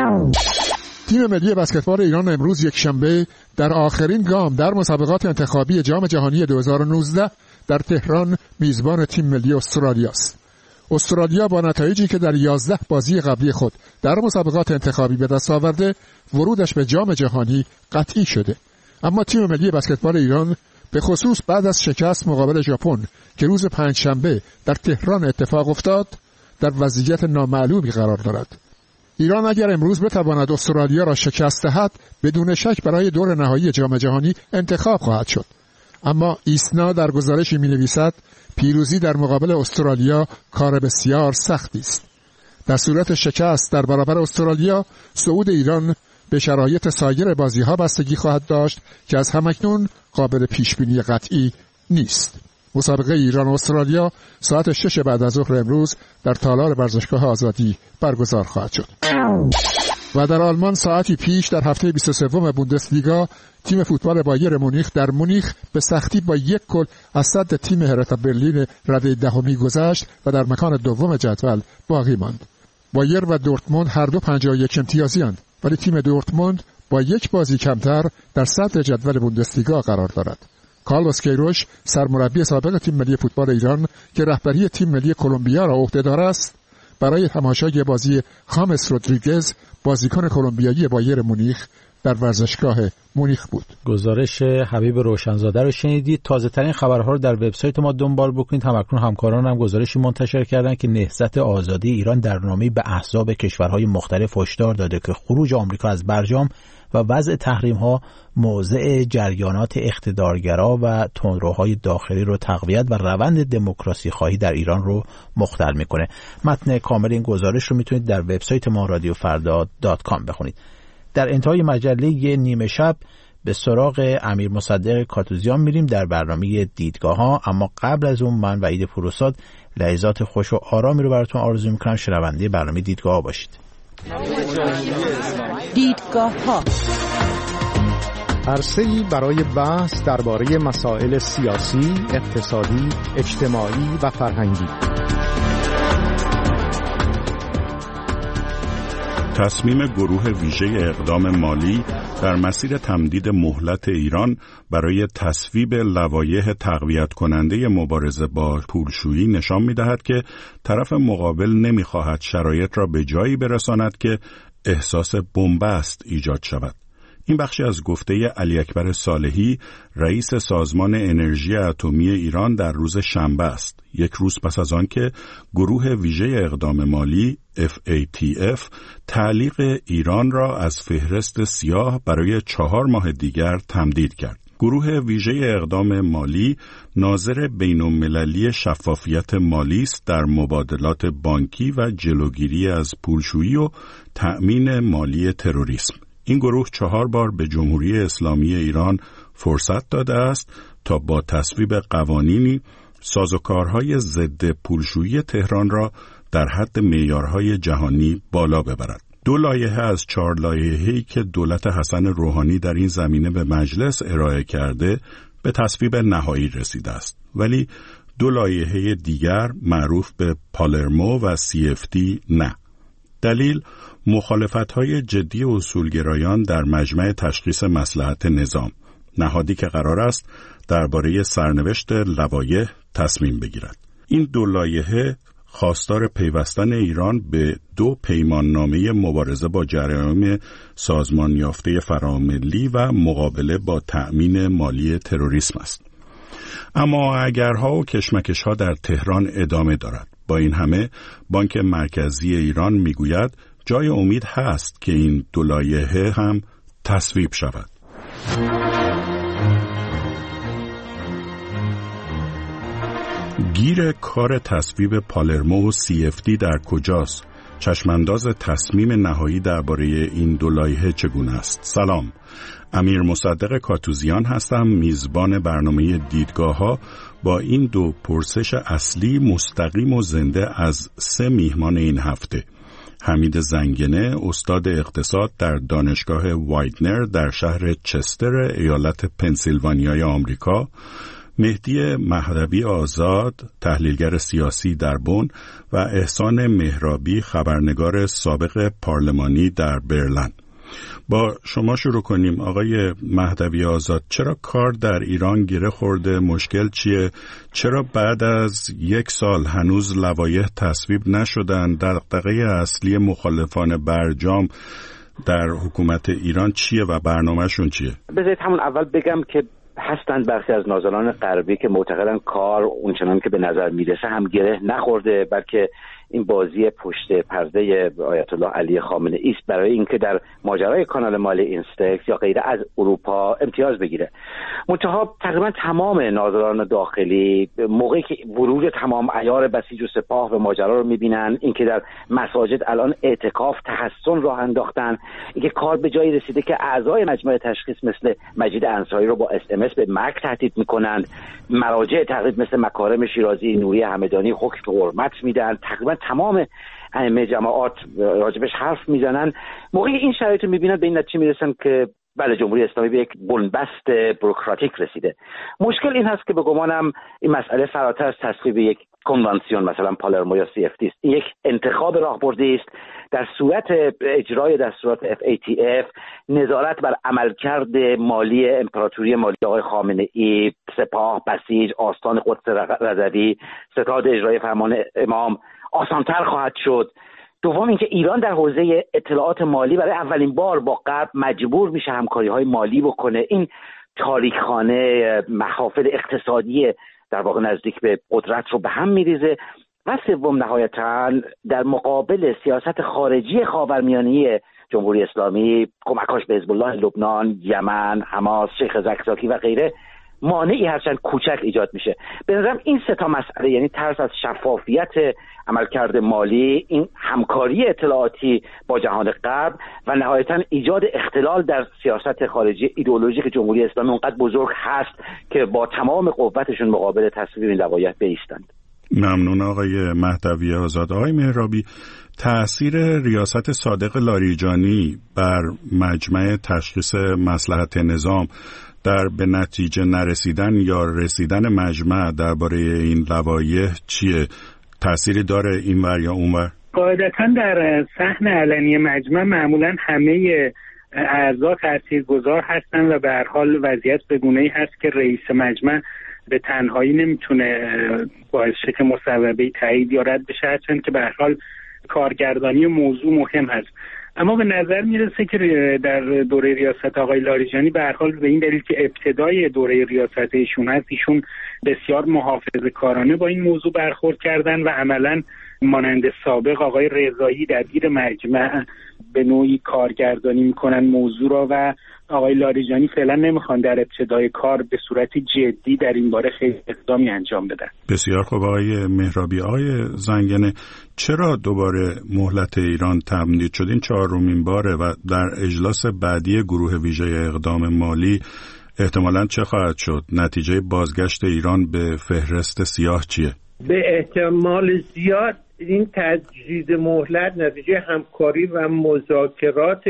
تیم ملی بسکتبال ایران امروز یک شنبه در آخرین گام در مسابقات انتخابی جام جهانی دو هزار و نوزده در تهران میزبان تیم ملی استرالیا است. استرالیا با نتایجی که در یازده بازی قبلی خود در مسابقات انتخابی به دست آورده، ورودش به جام جهانی قطعی شده. اما تیم ملی بسکتبال ایران به خصوص بعد از شکست مقابل ژاپن که روز پنجشنبه در تهران اتفاق افتاد، در وضعیت نامعلومی قرار دارد. ایران اگر امروز بتواند استرالیا را شکست دهد، بدون شک برای دور نهایی جام جهانی انتخاب خواهد شد. اما ایسنا در گزارشی می‌نویسد پیروزی در مقابل استرالیا کار بسیار سختی است. در صورت شکست در برابر استرالیا، صعود ایران به شرایط سایر بازی‌ها بستگی خواهد داشت که از همکنون قابل پیشبینی قطعی نیست. مسابقه ایران و استرالیا ساعت شش بعد از ظهر امروز در تالار ورزشگاه آزادی برگزار خواهد شد. و در آلمان ساعتی پیش در هفته بیست و سوم بوندسلیگا تیم فوتبال بایر مونیخ در مونیخ به سختی با یک گل از صد تیم هرتا برلین رده دهمی گذشت و در مکان دوم جدول باقی ماند. بایر و دورتموند هر دو پنجاه و یک امتیازی اند، ولی تیم دورتموند با یک بازی کمتر در صدر جدول بوندسلیگا قرار دارد. کارلوس کیروش سرمربی سابق تیم ملی فوتبال ایران که رهبری تیم ملی کلمبیا را عهده‌دار است، برای تماشای بازی خامس رودریگز بازیکن کلمبیایی بایر مونیخ در ورزشگاه مونیخ بود. گزارش حبیب روشنزاده رو شنیدید. تازه ترین خبرها رو در وبسایت ما دنبال بکنید. همکنون همکاران هم گزارشی منتشر کردن که نهضت آزادی ایران در نامه‌ای به احزاب کشورهای مختلف هشدار داده که خروج آمریکا از برجام و وضع تحریم ها موضع جریانات اقتدارگرا و تندروهای داخلی رو تقویت و روند دموکراسی خواهی در ایران رو مختل میکنه. متن کامل این گزارش رو میتونید در وبسایت ما رادیو فردا دات کام بخونید. در انتهای مجله یه نیمه شب به سراغ امیر مصدق کاتوزیان میریم در برنامه دیدگاه ها، اما قبل از اون من وحید پوروزاد لحظات خوش و آرامی رو براتون آرزو میکنم. شنونده برنامه دیدگاه ها باشید. دیدگاه ها عرصه‌ای برای بحث درباره مسائل سیاسی، اقتصادی، اجتماعی و فرهنگی. تصمیم گروه ویژه اقدام مالی در مسیر تمدید مهلت ایران برای تصویب لوایح تقویت کننده مبارزه با پولشویی نشان می‌دهد که طرف مقابل نمی‌خواهد شرایط را به جایی برساند که احساس بنبست ایجاد شود. این بخشی از گفته علی اکبر صالحی، رئیس سازمان انرژی اتمی ایران در روز شنبه است، یک روز پس از آن که گروه ویژه اقدام مالی اف ای تی اف تعلیق ایران را از فهرست سیاه برای چهار ماه دیگر تمدید کرد. گروه ویژه اقدام مالی ناظر بین‌المللی شفافیت مالی است در مبادلات بانکی و جلوگیری از پولشویی و تأمین مالی تروریسم. این گروه چهار بار به جمهوری اسلامی ایران فرصت داده است تا با تصویب قوانینی سازوکارهای ضد پولشویی تهران را در حد معیارهای جهانی بالا ببرد. دو لایحه از چهار لایحه‌ای که دولت حسن روحانی در این زمینه به مجلس ارائه کرده به تصویب نهایی رسیده است، ولی دو لایحه دیگر معروف به پالرمو و سی اف تی نه. دلیل مخالفت‌های جدی اصولگرایان در مجمع تشخیص مصلحت نظام، نهادی که قرار است درباره سرنوشت لوایح تصمیم بگیرد. این دو لایحه خواستار پیوستن ایران به دو پیماننامه مبارزه با جرایم سازمان یافته فراملی و مقابله با تأمین مالی تروریسم است. اما اگرها و کشمکش‌ها در تهران ادامه دارد. با این همه بانک مرکزی ایران میگوید جای امید هست که این دو لایحه هم تصویب شود. گیر کار تصویب پالرمو و سی اف تی در کجاست؟ چشمانداز تصمیم نهایی درباره این دو لایحه چگونه است؟ سلام، امیر مصدق کاتوزیان هستم، میزبان برنامه دیدگاه ها با این دو پرسش اصلی مستقیم و زنده از سه میهمان این هفته: حمید زنگنه، استاد اقتصاد در دانشگاه وایدنر در شهر چستر ایالت پنسیلوانیای آمریکا، مهدی مهدوی آزاد، تحلیلگر سیاسی در بن، و احسان مهرابی، خبرنگار سابق پارلمانی در برلین. با شما شروع کنیم. آقای مهدوی آزاد، چرا کار در ایران گره خورده؟ مشکل چیه؟ چرا بعد از یک سال هنوز لوایح تصویب نشدن؟ دغدغه اصلی مخالفان برجام در حکومت ایران چیه و برنامه‌شون چیه؟ بذارید همون اول بگم که هستند برخی از ناظران غربی که معتقدن کار اونچنان که به نظر میرسه هم گره نخورده، بلکه این بازی پشت پرده آیت الله علی خامنه ای است برای اینکه در ماجرای کانال مالی اینستکس یا غیره از اروپا امتیاز بگیره. منتها تقریبا تمام ناظران داخلی موقعی که ورود تمام عیار بسیج و سپاه به ماجرا رو میبینن، اینکه در مساجد الان اعتکاف تحسن راه انداختن، اینکه کار به جایی رسیده که اعضای مجمع تشخیص مثل مجید انصاری رو با اس ام اس به مرگ تهدید میکنند، مراجع تقریبا مثل مکارم شیرازی، نوری همدانی حکم حرمت میدن، تقریبا تمام ائمه جماعات راجبش حرف میزنن. موقعی این شرایط رو میبینن به این نتیجه میرسن که بله، جمهوری اسلامی به یک بنبست بوروکراتیک رسیده. مشکل این هست که به گمانم این مسئله فراتر از تصویب یک کنوانسیون مثلا پالرمو یا سی اف تی است. یک انتخاب راهبردی است در صورت اجرای دستورات اف ای تی اف، نظارت بر عملکرد مالی امپراتوری مالی آقای خامنه ای، سپاه، بسیج، آستان قدس رضوی، ستاد اجرای فرمان امام آسانتر خواهد شد. دوم اینکه ایران در حوزه اطلاعات مالی برای اولین بار با غرب مجبور میشه همکاری‌های مالی بکنه. این تاریکخانه محافل اقتصادی در واقع نزدیک به قدرت رو به هم میریزه. و سوم نهایتاً در مقابل سیاست خارجی خاورمیانه جمهوری اسلامی، کمکاش به حزب الله لبنان، یمن، حماس، شیخ زکزاکی و غیره مانعی هرچند کوچک ایجاد میشه. به نظرم این سه تا مسئله، یعنی ترس از شفافیت عملکرد مالی، این همکاری اطلاعاتی با جهان غرب و نهایتاً ایجاد اختلال در سیاست خارجی ایدئولوژیک جمهوری اسلامی اونقدر بزرگ هست که با تمام قوتشون مقابل تصویب این لوایح بایستند. ممنون آقای مهدوی آزاد. آقای مهرابی، تأثیر ریاست صادق لاریجانی بر مجمع تشخیص مصلحت نظام در به نتیجه نرسیدن یا رسیدن مجمع درباره این لوایح چیه؟ تأثیری داره اینور یا اونور؟ قاعدتاً در صحن علنی مجمع معمولاً همه اعضا تاثیرگذار هستن و به هر حال وضعیت به گونه‌ای هست که رئیس مجمع به تنهایی نمیتونه باعث شه که مصوبه تایید یا رد بشه، هرچند که به هر حال کارگردانی موضوع مهم هست. اما به نظر میرسه که در دوره ریاست آقای لاریجانی به هر حال به این دلیل که ابتدای دوره ریاست ایشون هست، ایشون بسیار محافظه‌کارانه با این موضوع برخورد کردن و عملاً مانند سابق آقای رضایی دبیر مجمع به نوعی کارگردانی میکنن موضوع را و آقای لاریجانی فعلا نمیخوان در ابتدای کار به صورت جدی در این باره خیلی اقدامی انجام بدن. بسیار خوب آقای مهرابی. آقای زنگنه، چرا دوباره مهلت ایران تمدید شد؟ این چهارمین باره و در اجلاس بعدی گروه ویژه اقدام مالی احتمالاً چه خواهد شد؟ نتیجه بازگشت ایران به فهرست سیاه چیه؟ به احتمال زیاد این تجدید مهلت نتیجه همکاری و مذاکرات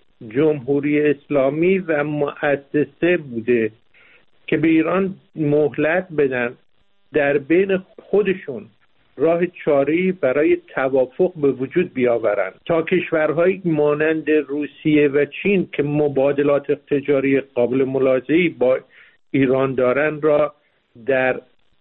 جمهوری اسلامی و مؤسسه بوده که به ایران مهلت بدن، در بین خودشون راه چاره‌ای برای توافق به وجود بیاورن تا کشورهایی مانند روسیه و چین که مبادلات تجاری قابل ملاحظه‌ای با ایران دارن را در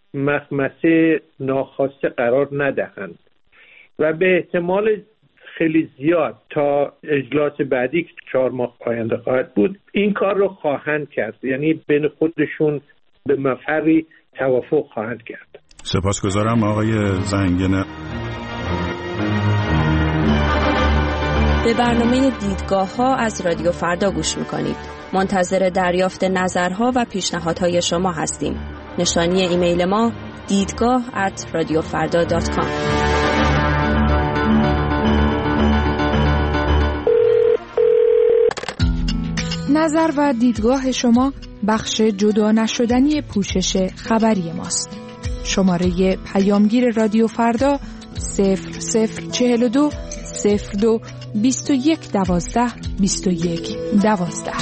مخمسه ناخواسته قرار ندهند و به احتمال خیلی زیاد تا اجلاس بعدی که چهار ماه آینده خواهد بود این کار رو خواهند کرد، یعنی بین خودشون به مفری توافق خواهند کرد. سپاسگزارم آقای زنگنه. به برنامه دیدگاه ها از رادیو فردا گوش میکنید. منتظر دریافت نظرها و پیشنهادهای شما هستیم. نشانی ایمیل ما دیدگاه ات رادیو فردا دات کام. نظر و دیدگاه شما بخش جدا نشدنی پوشش خبری ماست. شماره پیامگیر رادیو فردا صفر صفر چهل و دو صفر دو بیست و یک دوازده بیست و یک دوازده.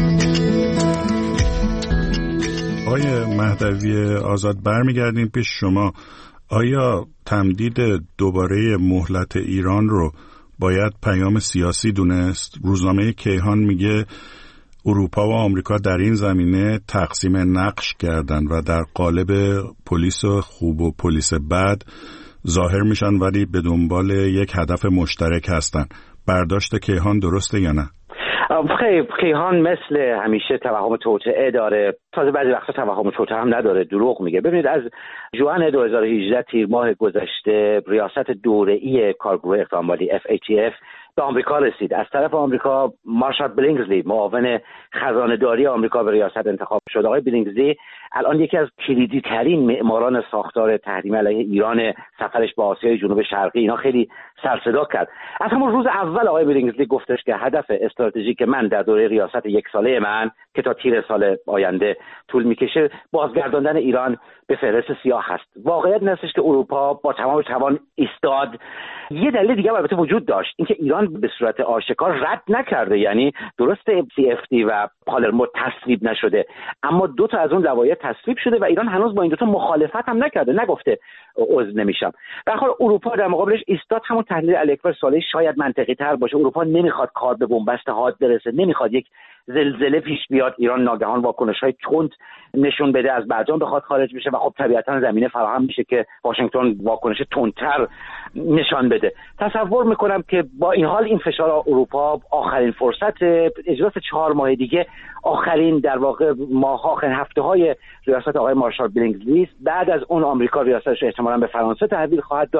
آقای مهدوی آزاد، برمیگردیم پیش شما. آیا تمدید دوباره مهلت ایران رو باید پیام سیاسی دونست؟ روزنامه کیهان میگه اروپا و آمریکا در این زمینه تقسیم نقش کردن و در قالب پلیس خوب و پلیس بد ظاهر میشن ولی به دنبال یک هدف مشترک هستن. برداشت کیهان درسته یا نه؟ خیلی کیهان مثل همیشه توهم توطئه داره، تازه بعضی وقتا توهم توطئه هم نداره، دروغ میگه. ببینید از ژوئن دو هزار و هجده تیر ماه گذشته ریاست دوره‌ای کارگروه اقدام مالی اف ای تی اف به آمریکا رسید. از طرف آمریکا مارشال بلینگزلی معاون خزانه‌داری آمریکا به ریاست انتخاب شد. آقای بلینگزلی الان یکی از کلیدی ترین معماران ساختار تحریم علیه ایران، سفرش به آسیای جنوب شرقی اینا خیلی سر صدا کرد. از همون روز اول آقای بلینگزلی گفتش که هدف استراتژیک من در دوره ریاست یک ساله من که تا تیر سال آینده طول میکشه بازگرداندن ایران به فهرست سیاه هست. واقعیت این هستش که اروپا با تمام توان ایستاد. یه دلیل دیگه البته وجود داشت، اینکه ایران به صورت آشکار رد نکرده، یعنی درسته سی اف دی و پالرمو تصویب نشده اما دو تا از اون لوایح تصویب شده و ایران هنوز با این دو تا مخالفت هم نکرده، نگفته عضو نمیشم. در حال اروپا در مقابلش ایستاد. همون تحلیل علی اکبر صالحی شاید منطقی تر باشه. اروپا نمیخواد کار به بنبست حاد برسه، نمیخواد یک زلزله پیش بیاد، ایران ناگهان واکنش‌های تند نشون بده، از برجام بخواد خارج بشه و خب طبیعتاً زمینه فراهم میشه که واشنگتن واکنش تندتر نشان بده. تصور میکنم که با این حال این فشار اروپا آخرین فرصت اجلاس چهار ماه دیگه، آخرین در واقع ماه آخرین هفته‌های ریاست آقای مارشال بلینگزلی، بعد از اون آمریکا ریاستش احتمالاً به فرانسه تحویل خواهد داد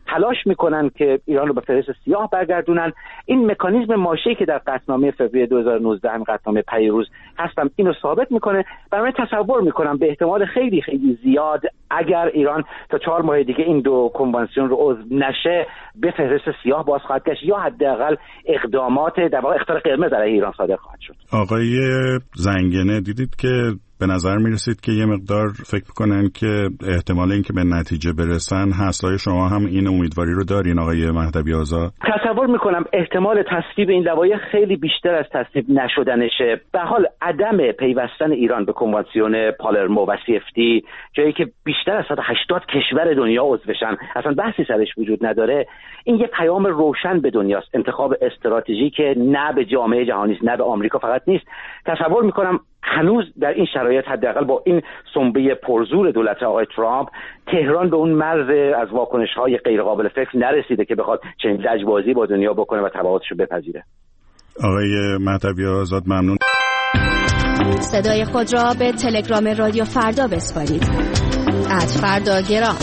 تلاش میکنن که ایران رو به فهرست سیاه برگردونن. این مکانیزم ماشه‌ای که در قطعنامه فوریه دو هزار و نوزده هم قطعنامه پیروز هستم اینو ثابت میکنه. برای تصور میکنم به احتمال خیلی خیلی زیاد اگر ایران تا چهار ماه دیگه این دو کنوانسیون رو عضو نشه به فهرست سیاه باز خواهد گشت یا حداقل اقدامات در واقع اختار قرمز علیه ایران صادر خواهد شد. آقای زنگنه، دیدید که به نظر میرسید که یه مقدار فکر میکنن که احتمال این که به نتیجه برسن هست. آیا شما هم این امیدواری رو دارین آقای مهدوی آزاد؟ تصور میکنم احتمال تصویب این لوایح خیلی بیشتر از تصویب نشدنشه. به حال عدم پیوستن ایران به کنوانسیون پالرمو و سی اف تی، جایی که بیشتر از صد و هشتاد کشور دنیا عضو بشن، اصلا بحثی سرش وجود نداره، این یه پیام روشن به دنیاست. انتخاب استراتژی که نه به جامعه جهانی است، نه به آمریکا فقط نیست. تصور میکنم هنوز در این شرایط حداقل با این سنبه پرزور دولت آقای ترامپ، تهران به اون مرز از واکنش‌های غیر قابل فکر نرسیده که بخواد چنین لجبازی با دنیا بکنه و تبعاتش رو بپذیره. آقای مهدوی آزاد ممنون. صدای خود را به تلگرام رادیو فردا بسپارید. ات فردا گرام.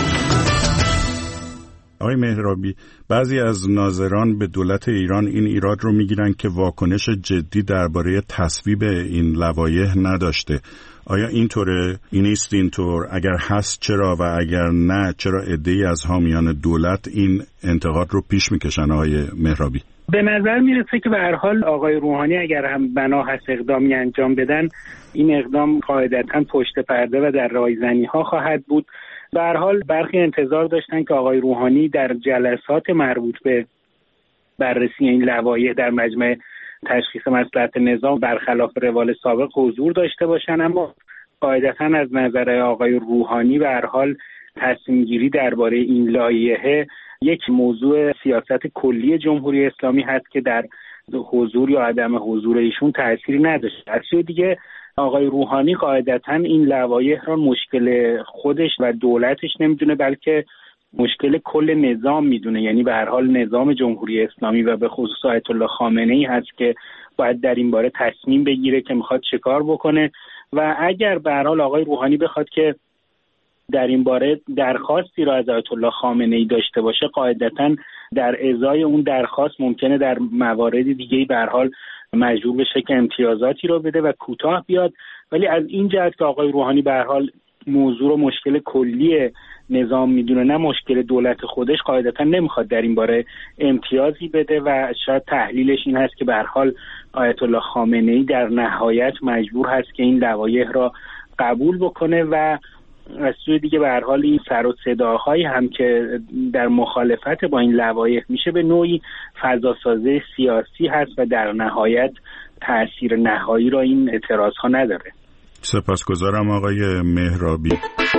آقای مهرابی، بعضی از ناظران به دولت ایران این ایراد رو میگیرن که واکنش جدی درباره تصویب این لوایح نداشته. آیا اینطوره؟ این نیست اینطور؟ اگر هست چرا و اگر نه چرا عده‌ای از حامیان دولت این انتقاد رو پیش میکشن آقای مهرابی؟ به نظر میرسه که به هر حال آقای روحانی اگر هم بنا هست اقدامی انجام بدن، این اقدام قاعدتاً پشت پرده و در رایزنی‌ها خواهد بود. به هر حال برخی انتظار داشتن که آقای روحانی در جلسات مربوط به بررسی این لوایح در مجمع تشخیص مصلحت نظام برخلاف روال سابق حضور داشته باشن، اما قاعدتاً از نظر آقای روحانی به هر حال تصمیم گیری درباره این لایحه یک موضوع سیاست کلی جمهوری اسلامی هست که در حضور یا عدم حضور ایشون تأثیری نداشته. از سوی دیگه آقای روحانی قاعدتاً این لوایح را مشکل خودش و دولتش نمیدونه، بلکه مشکل کل نظام میدونه. یعنی به هر حال نظام جمهوری اسلامی و به خصوص آیت الله خامنه‌ای هست که باید در این باره تصمیم بگیره که میخواد چه کار بکنه. و اگر به هر حال آقای روحانی بخواد که در این باره درخواستی را از آیت الله خامنه‌ای داشته باشه، قاعدتاً در ازای اون درخواست ممکنه در موارد دیگه‌ای به هر حال مجبور بشه که امتیازاتی رو بده و کوتاه بیاد. ولی از این جهت که آقای روحانی به هر حال موضوع رو مشکل کلی نظام میدونه، نه مشکل دولت خودش، قاعدتا نمیخواد در این باره امتیازی بده و شاید تحلیلش این هست که به هر حال آیت الله خامنه‌ای در نهایت مجبور هست که این لوایح را قبول بکنه. و از سوی دیگه به هر حال این سر و صداهایی هم که در مخالفت با این لوایح میشه به نوعی فضاسازی سیاسی هست و در نهایت تأثیر نهایی را این اعتراض ها نداره. سپاسگزارم آقای مهرابی.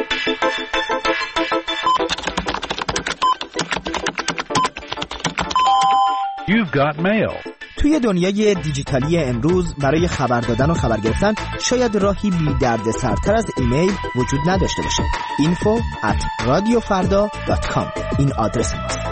You've got mail. توی دنیای دیجیتالی امروز برای خبر دادن و خبر گرفتن شاید راهی بی درد سرتر از ایمیل وجود نداشته باشه. info at radiofarda dot com این آدرس ماست.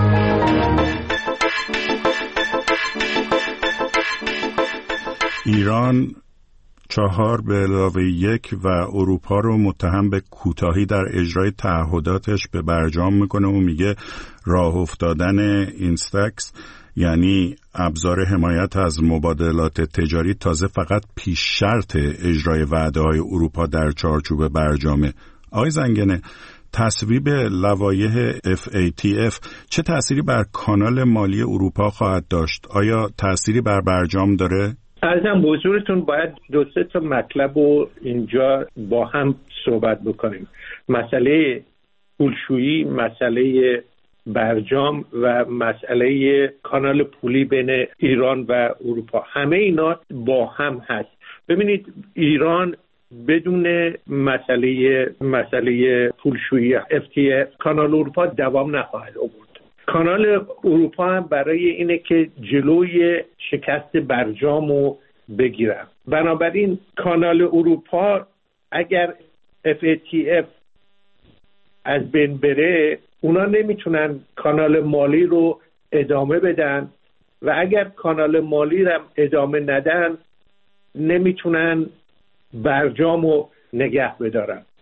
ایران چهار به علاوه یک و اروپا رو متهم به کوتاهی در اجرای تعهداتش به برجام میکنه و میگه راه افتادن اینستکس، یعنی ابزار حمایت از مبادلات تجاری، تازه فقط پیش شرط اجرای وعده های اروپا در چارچوب برجامه. آقای زنگنه، تصویب لوایح اف ای تی اف چه تأثیری بر کانال مالی اروپا خواهد داشت؟ آیا تأثیری بر برجام داره؟ ازم حضورتون باید دو سه تا مطلب رو اینجا با هم صحبت بکنیم. مسئله پولشویی، مسئله برجام و مسئله کانال پولی بین ایران و اروپا، همه اینا با هم هست. ببینید ایران بدون مسئله مسئله پولشویی اف تی اف کانال اروپا دوام نخواهد آورد. کانال اروپا هم برای اینه که جلوی شکست برجامو بگیرن. بنابراین کانال اروپا اگر اف ای تی اف از بین بره، اونا نمیتونن کانال مالی رو ادامه بدن و اگر کانال مالی رو ادامه ندن نمیتونن برجامو نگه بدارن.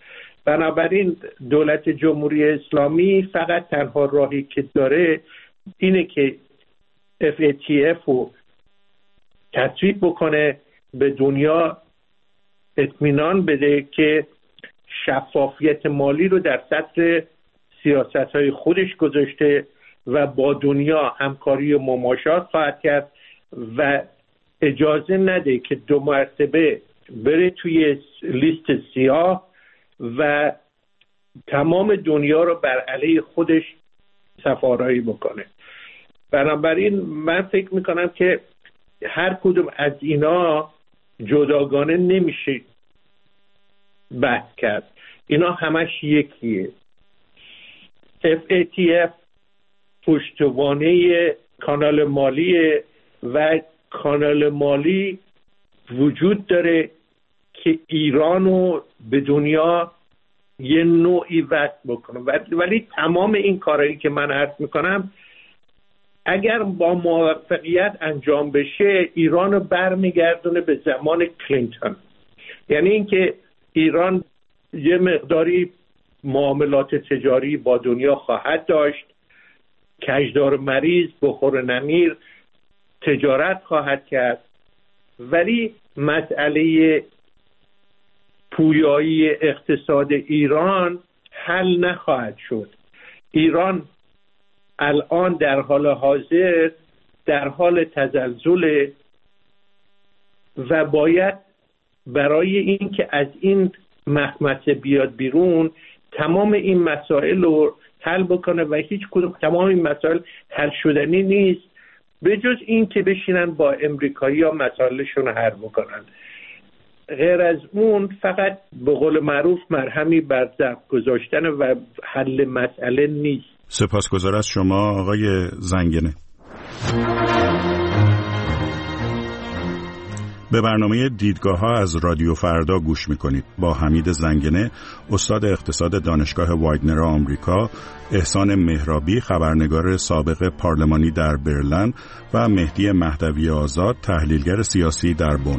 بنابراین دولت جمهوری اسلامی فقط تنها راهی که داره اینه که اف ای تی اف رو تصویب بکنه، به دنیا اطمینان بده که شفافیت مالی رو در سطر سیاست‌های خودش گذاشته و با دنیا همکاری و مماشات خواهد کرد و اجازه نده که دو مرتبه بره توی لیست سیاه و تمام دنیا رو بر علیه خودش سفارایی بکنه. بنابراین من فکر میکنم که هر کدوم از اینا جداگانه نمیشه بحث کرد، اینا همش یکیه. اف ای تی اف پشتوانه کانال مالی و کانال مالی وجود داره که ایرانو به دنیا یه نوعی وصل بکنه، ولی تمام این کارهایی که من عرض میکنم اگر با موفقیت انجام بشه ایران رو برمیگردونه به زمان کلینتون. یعنی اینکه ایران یه مقداری معاملات تجاری با دنیا خواهد داشت، کشدار مریض بخور نمیر تجارت خواهد کرد، ولی مسئله پویایی اقتصاد ایران حل نخواهد شد. ایران الان در حال حاضر در حال تزلزل و باید برای این که از این مخمسه بیاد بیرون تمام این مسائل رو حل بکنه و هیچ کدوم تمام این مسائل حل شدنی نیست به جز این که بشینن با امریکایی ها مسائلشون حل بکنن. غیر از اون فقط به قول معروف مرهمی بر ضرب گذاشتن و حل مسئله نیست. سپاسگزار از شما آقای زنگنه. به برنامه دیدگاه ها از رادیو فردا گوش میکنید با حمید زنگنه، استاد اقتصاد دانشگاه وایدنر آمریکا، احسان مهرابی خبرنگار سابق پارلمانی در برلین و مهدی مهدوی آزاد تحلیلگر سیاسی در بن.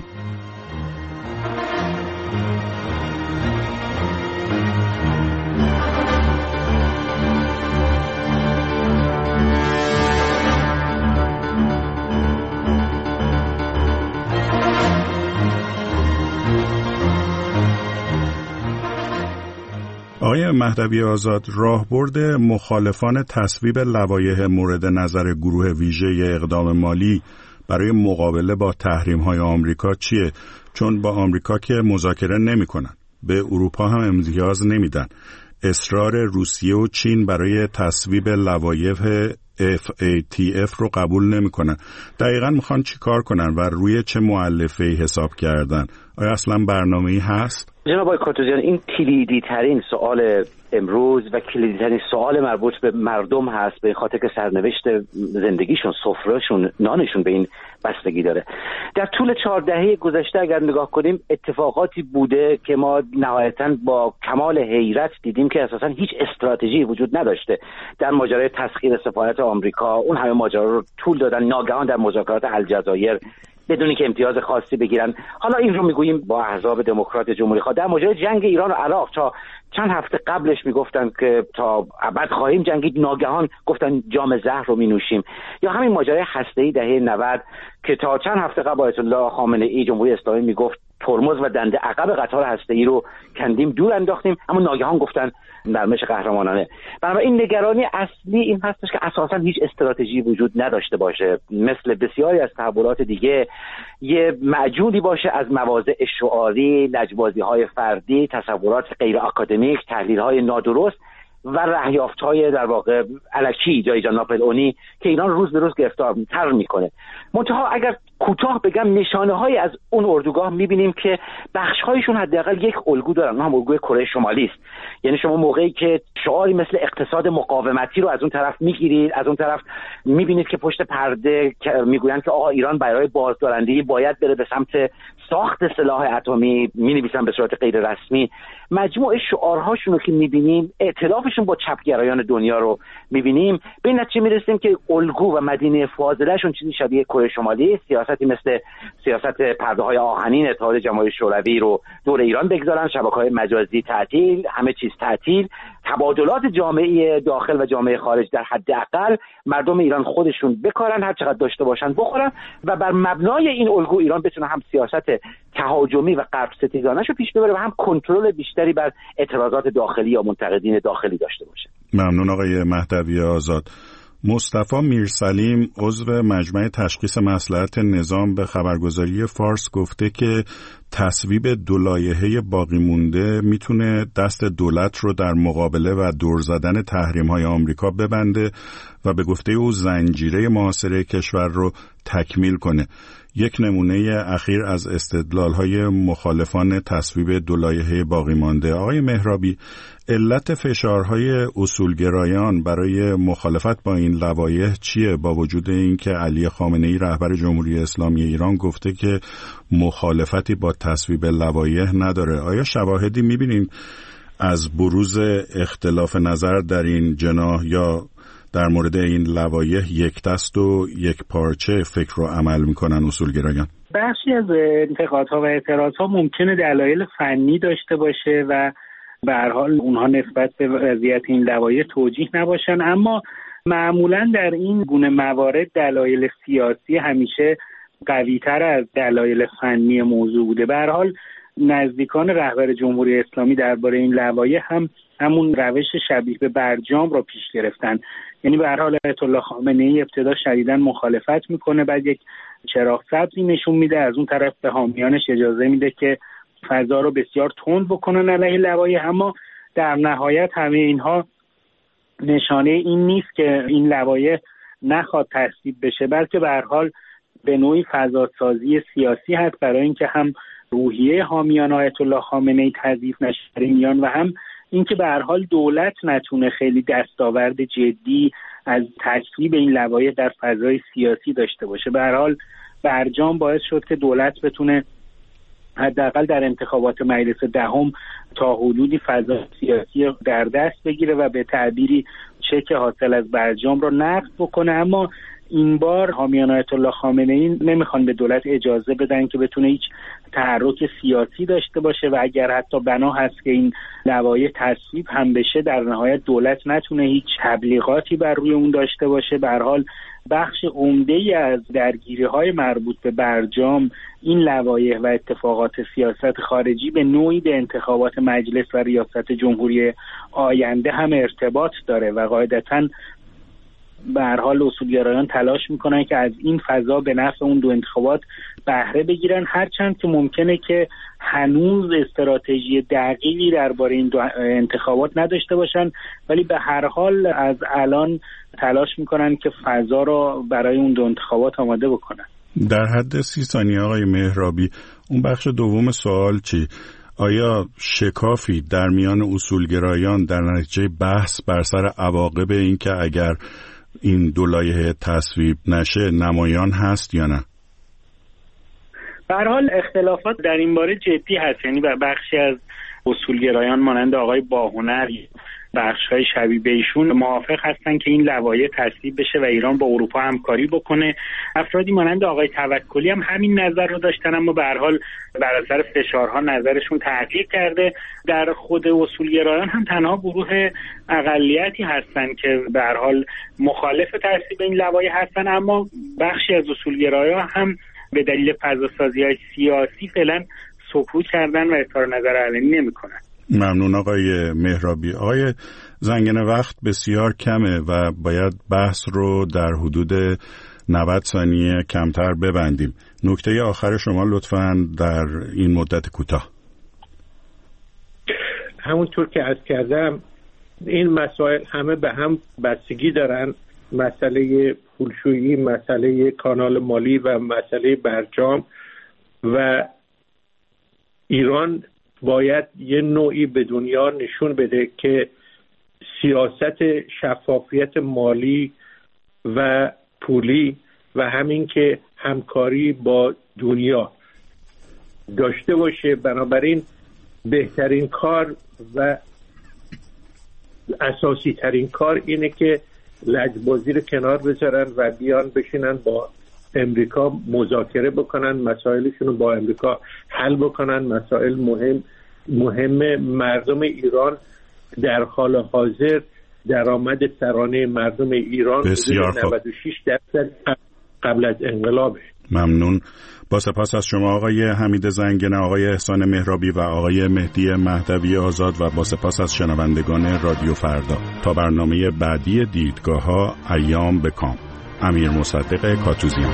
آقای مهدوی آزاد، راهبرد مخالفان تصویب لوایح مورد نظر گروه ویژه اقدام مالی برای مقابله با تحریم‌های آمریکا چیه؟ چون با آمریکا که مذاکره نمی‌کنن، به اروپا هم امتیاز نمیدن. اصرار روسیه و چین برای تصویب لوایح اف ای تی اف رو قبول نمی‌کنن. دقیقاً می‌خوان چی کار کنن و روی چه مؤلفه‌ای حساب کردن؟ آیا اصلا برنامه‌ای هست؟ جناب آقای کاتوزیان، این کلیدی ترین سوال امروز و کلیدی ترین سوال مربوط به مردم هست، به خاطر که سرنوشت زندگیشون، سفرهشون، نانشون به این بستگی داره. در طول چهار دهه گذشته اگر نگاه کنیم اتفاقاتی بوده که ما نهایتاً با کمال حیرت دیدیم که اساساً هیچ استراتژی وجود نداشته. در ماجرای تسخیر سفارت آمریکا اون همه ماجرا رو طول دادن، ناگهان در مذاکرات الجزایر بدونی که امتیاز خاصی بگیرن. حالا این رو میگوییم با احزاب دموکرات جمهوری خواه. در ماجرای جنگ ایران و عراق تا چند هفته قبلش میگفتن که تا ابد خواهیم جنگید، ناگهان گفتن جام زهر رو مینوشیم. یا همین ماجرای هسته‌ای دهه نود که تا چند هفته قبل آیت الله خامنه ای جمهوری اسلامی میگفت ترمز و دنده عقب قطار هسته‌ای رو کندیم، دور انداختیم، اما ناگهان گفتن نرمش قهرمانانه. بنابراین نگرانی اصلی این هستش که اساساً هیچ استراتژی وجود نداشته باشه، مثل بسیاری از تحولات دیگه یه معجونی باشه از مواضع شعاری، لجبازی‌های فردی، تصورات غیر آکادمیک، تحلیل‌های نادرست و رهیافت‌های در واقع الکی جای جان ناپلئونی که ایران روز به روز گرفتارتر میکنه. منتها اگر کوتاه بگم نشانه‌هایی از اون اردوگاه می‌بینیم که بخش‌هایشون حداقل یک الگو دارن، هم الگوی کره شمالی است. یعنی شما موقعی که شعاری مثل اقتصاد مقاومتی رو از اون طرف می‌گیرید، از اون طرف می‌بینید که پشت پرده میگویند که آقا ایران برای بازدارندگی باید بره به سمت ساخت سلاح اتمی، می‌نویسن به صورت غیر رسمی. مجموعه شعارهاشون رو که می‌بینیم، ائتلافشون با چپگرایان دنیا رو می‌بینیم، به این نتیجه می‌رسیم که الگو و مدینه فاضله‌شون چیزی شبیه کره شمالی، سیاست سیاستی مثل سیاست پرده‌های آهنین اتحاد جماهیر شوروی رو دور ایران بگذارن، شبکه‌های مجازی تعطیل، همه چیز تعطیل، تبادلات جامعه داخل و جامعه خارج در حداقل مردم ایران خودشون بکارن، هر چقدر داشته باشن بخورن و بر مبنای این الگو ایران بتونه هم سیاست تهاجمی و غرب ستیزانه‌شو پیش ببره و هم کنترل بیشتری بر اعتراضات داخلی یا منتقدین داخلی داشته باشه. ممنون آقای مهدوی آزاد. مصطفی میرسلیم عضو مجمع تشخیص مصلحت نظام به خبرگزاری فارس گفته که تصویب دو لایحه باقی مونده میتونه دست دولت رو در مقابله و دور زدن تحریم‌های آمریکا ببنده و به گفته او زنجیره محاصره کشور رو تکمیل کنه. یک نمونه اخیر از استدلال‌های مخالفان تصویب دو لایحه باقی مانده. آقای مهرابی، علت فشارهای اصولگرایان برای مخالفت با این لوایح چیه، با وجود اینکه علی خامنه‌ای رهبر جمهوری اسلامی ایران گفته که مخالفتی با تصویب لوایح نداره؟ آیا شواهدی می‌بینیم از بروز اختلاف نظر در این جناح یا در مورد این لوایح یک دست و یک پارچه فکر و عمل میکنن اصولگرایان؟ بخشی از انتقادها و اعتراضها ممکنه دلایل فنی داشته باشه و به هر حال اونها نسبت به وضعیت این لوایح توجیه نباشن، اما معمولا در این گونه موارد دلایل سیاسی همیشه قوی‌تر از دلایل فنی موضوع بوده. به هر حال نزدیکان رهبر جمهوری اسلامی درباره این لوایح هم همون روش شبیه به برجام را پیش گرفتن. یعنی به هر حال آیت الله خامنه‌ای ابتدا شدیداً مخالفت میکنه، بعد یک چراغ سبزی نشون میده، از اون طرف به حامیانش اجازه میده که فضا رو بسیار تند بکنن علیه لوایح، اما در نهایت همه اینها نشانه این نیست که این لوایح نخواد تصویب بشه، بلکه به هر حال به نوعی فضاسازی سیاسی هست برای اینکه هم روحیه حامیان آیت الله خامنه‌ای تضعیف نشه در میان و هم اینکه به هر حال دولت نتونه خیلی دستاورد جدی از تصویب این لوایح در فضای سیاسی داشته باشه. به هر حال برجام باعث شد که دولت بتونه حداقل در انتخابات مجلس دهم تا حدودی فضای سیاسی در دست بگیره و به تعبیری چک حاصل از برجام رو نقض بکنه، اما این بار حامیان آیت الله خامنه‌ای نمیخوان به دولت اجازه بدن که بتونه هیچ تحرک سیاسی داشته باشه و اگر حتی بنا هست که این لوایح تصویب هم بشه در نهایت دولت نتونه هیچ تبلیغاتی بر روی اون داشته باشه. به هر حال بخش عمده‌ای از درگیری‌های مربوط به برجام، این لوایح و اتفاقات سیاست خارجی به نوعی به انتخابات مجلس و ریاست جمهوری آینده هم ارتباط داره و قاعدتاً به هر حال اصولگرایان تلاش میکنن که از این فضا به نفع اون دو انتخابات بهره بگیرن، هرچند که ممکنه که هنوز استراتژی دقیقی درباره این دو انتخابات نداشته باشن، ولی به هر حال از الان تلاش میکنن که فضا رو برای اون دو انتخابات آماده بکنن. در حد سی ثانیه آقای مهرابی، اون بخش دوم سوال چی؟ آیا شکافی در میان اصولگرایان در نتیجه بحث بر سر عواقب این که اگر این دو لایحه تصویب نشه نمایان هست یا نه؟ به هر حال اختلافات در این باره جدی هست، یعنی بخشی از اصولگرایان مانند آقای باهنر، بخش‌های شبیه به ایشون موافق هستن که این لوایح تصویب بشه و ایران با اروپا همکاری بکنه. افرادی مانند آقای توکلی هم همین نظر رو داشتن، اما به هر حال بر اثر فشارها نظرشون تغییر کرده. در خود اصولگرایان هم تنها گروه اقلیتی هستن که به هر حال مخالف تصویب این لوایح هستن، اما بخشی از اصولگرایان هم به دلیل فضاسازی‌های سیاسی فعلا سکوت کردن و اظهار نظر علنی نمی‌کنن. ممنون آقای مهرابی. آقای زنگنه، وقت بسیار کمه و باید بحث رو در حدود نود ثانیه کمتر ببندیم. نکته آخر شما لطفاً در این مدت کوتاه. همونطور که عرض کردم این مسائل همه به هم بستگی دارن، مسئله پولشویی، مسئله کانال مالی و مسئله برجام، و ایران باید یه نوعی به دنیا نشون بده که سیاست شفافیت مالی و پولی و همین که همکاری با دنیا داشته باشه. بنابراین بهترین کار و اساسی ترین کار اینه که لجبازی رو کنار بذارن و بیان بشینن با امریکا مذاکره بکنن، مسائلشون رو با امریکا حل بکنن. مسائل مهم مهم مردم ایران در حال حاضر درآمد سرانه مردم ایران نود و شش درصد قبل از انقلابه. ممنون. با سپاس از شما آقای حمید زنگنه، آقای احسان مهرابی و آقای مهدی مهدوی آزاد و با سپاس از شنوندگان رادیو فردا. تا برنامه بعدی دیدگاه‌ها، ایام به کام. امیر مصدق کاتوزیان.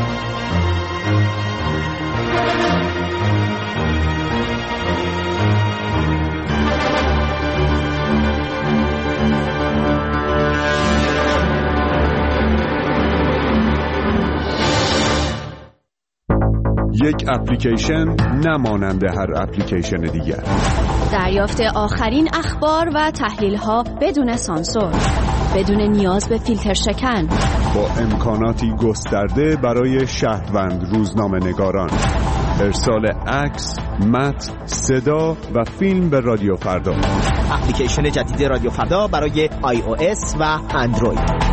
یک اپلیکیشن نمانند هر اپلیکیشن دیگر. دریافت آخرین اخبار و تحلیل‌ها بدون سانسور، بدون نیاز به فیلتر شکن، با امکاناتی گسترده برای شهروند روزنامه‌نگاران. ارسال عکس، متن، صدا و فیلم به رادیو فردا. اپلیکیشن جدید رادیو فردا برای آی او اس و اندروید.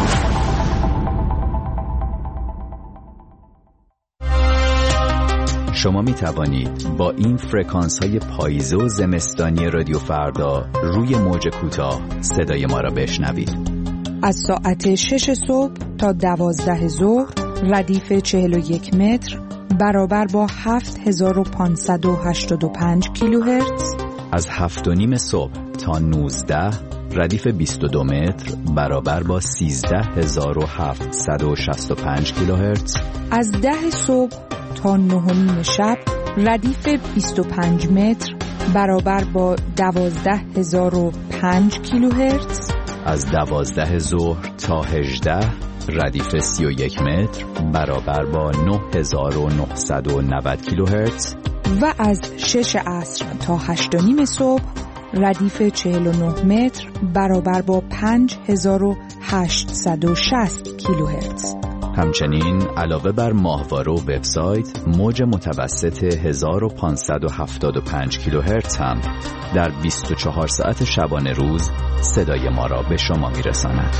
شما می توانید با این فرکانس های پاییزه و زمستانی رادیو فردا روی موج کوتاه صدای ما را بشنوید. از ساعت شش صبح تا دوازده ظهر ردیف چهل و یک متر برابر با هفت هزار و پانصد و هشتاد و پنج کیلوهرتز. از هفت و نیم صبح تا نوزده ردیف بیست و دو متر برابر با سیزده هزار و هفتصد و شصت و پنج کیلوهرتز. از ده صبح تا نه و نیم شب ردیف بیست و پنج متر برابر با دوازده هزار و پنج کیلوهرتز. از دوازده ظهر تا هجده ردیف سی و یک متر برابر با نه هزار و نهصد و نود کیلوهرتز. و از شش عصر تا هشت و نیم صبح ردیف چهل و نه متر برابر با پنج هزار و هشتصد و شصت کیلوهرتز. همچنین علاوه بر ماهواره و وبسایت، موج متوسط هزار و پانصد و هفتاد و پنج کیلوهرتز هم در بیست و چهار ساعت شبانه روز صدای ما را به شما میرساند.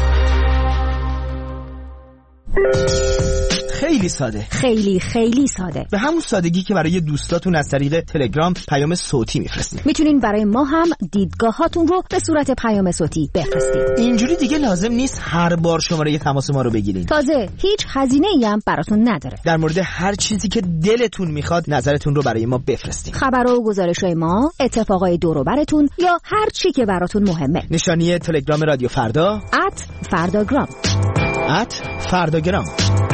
خیلی ساده، خیلی خیلی ساده، به همون سادگی که برای دوستاتون از طریق تلگرام پیام صوتی میفرستید. میتونین برای ما هم دیدگاهاتون رو به صورت پیام صوتی بفرستید. اینجوری دیگه لازم نیست هر بار شماره تماس ما رو بگیرید. تازه هیچ هزینه‌ای هم براتون نداره. در مورد هر چیزی که دلتون میخواد نظرتون رو برای ما بفرستید. خبرها و گزارش‌های ما، اتفاقای دور و برتون یا هر چی که براتون مهمه. نشانی تلگرام رادیو فردا ات فرداگرام ات فرداگرام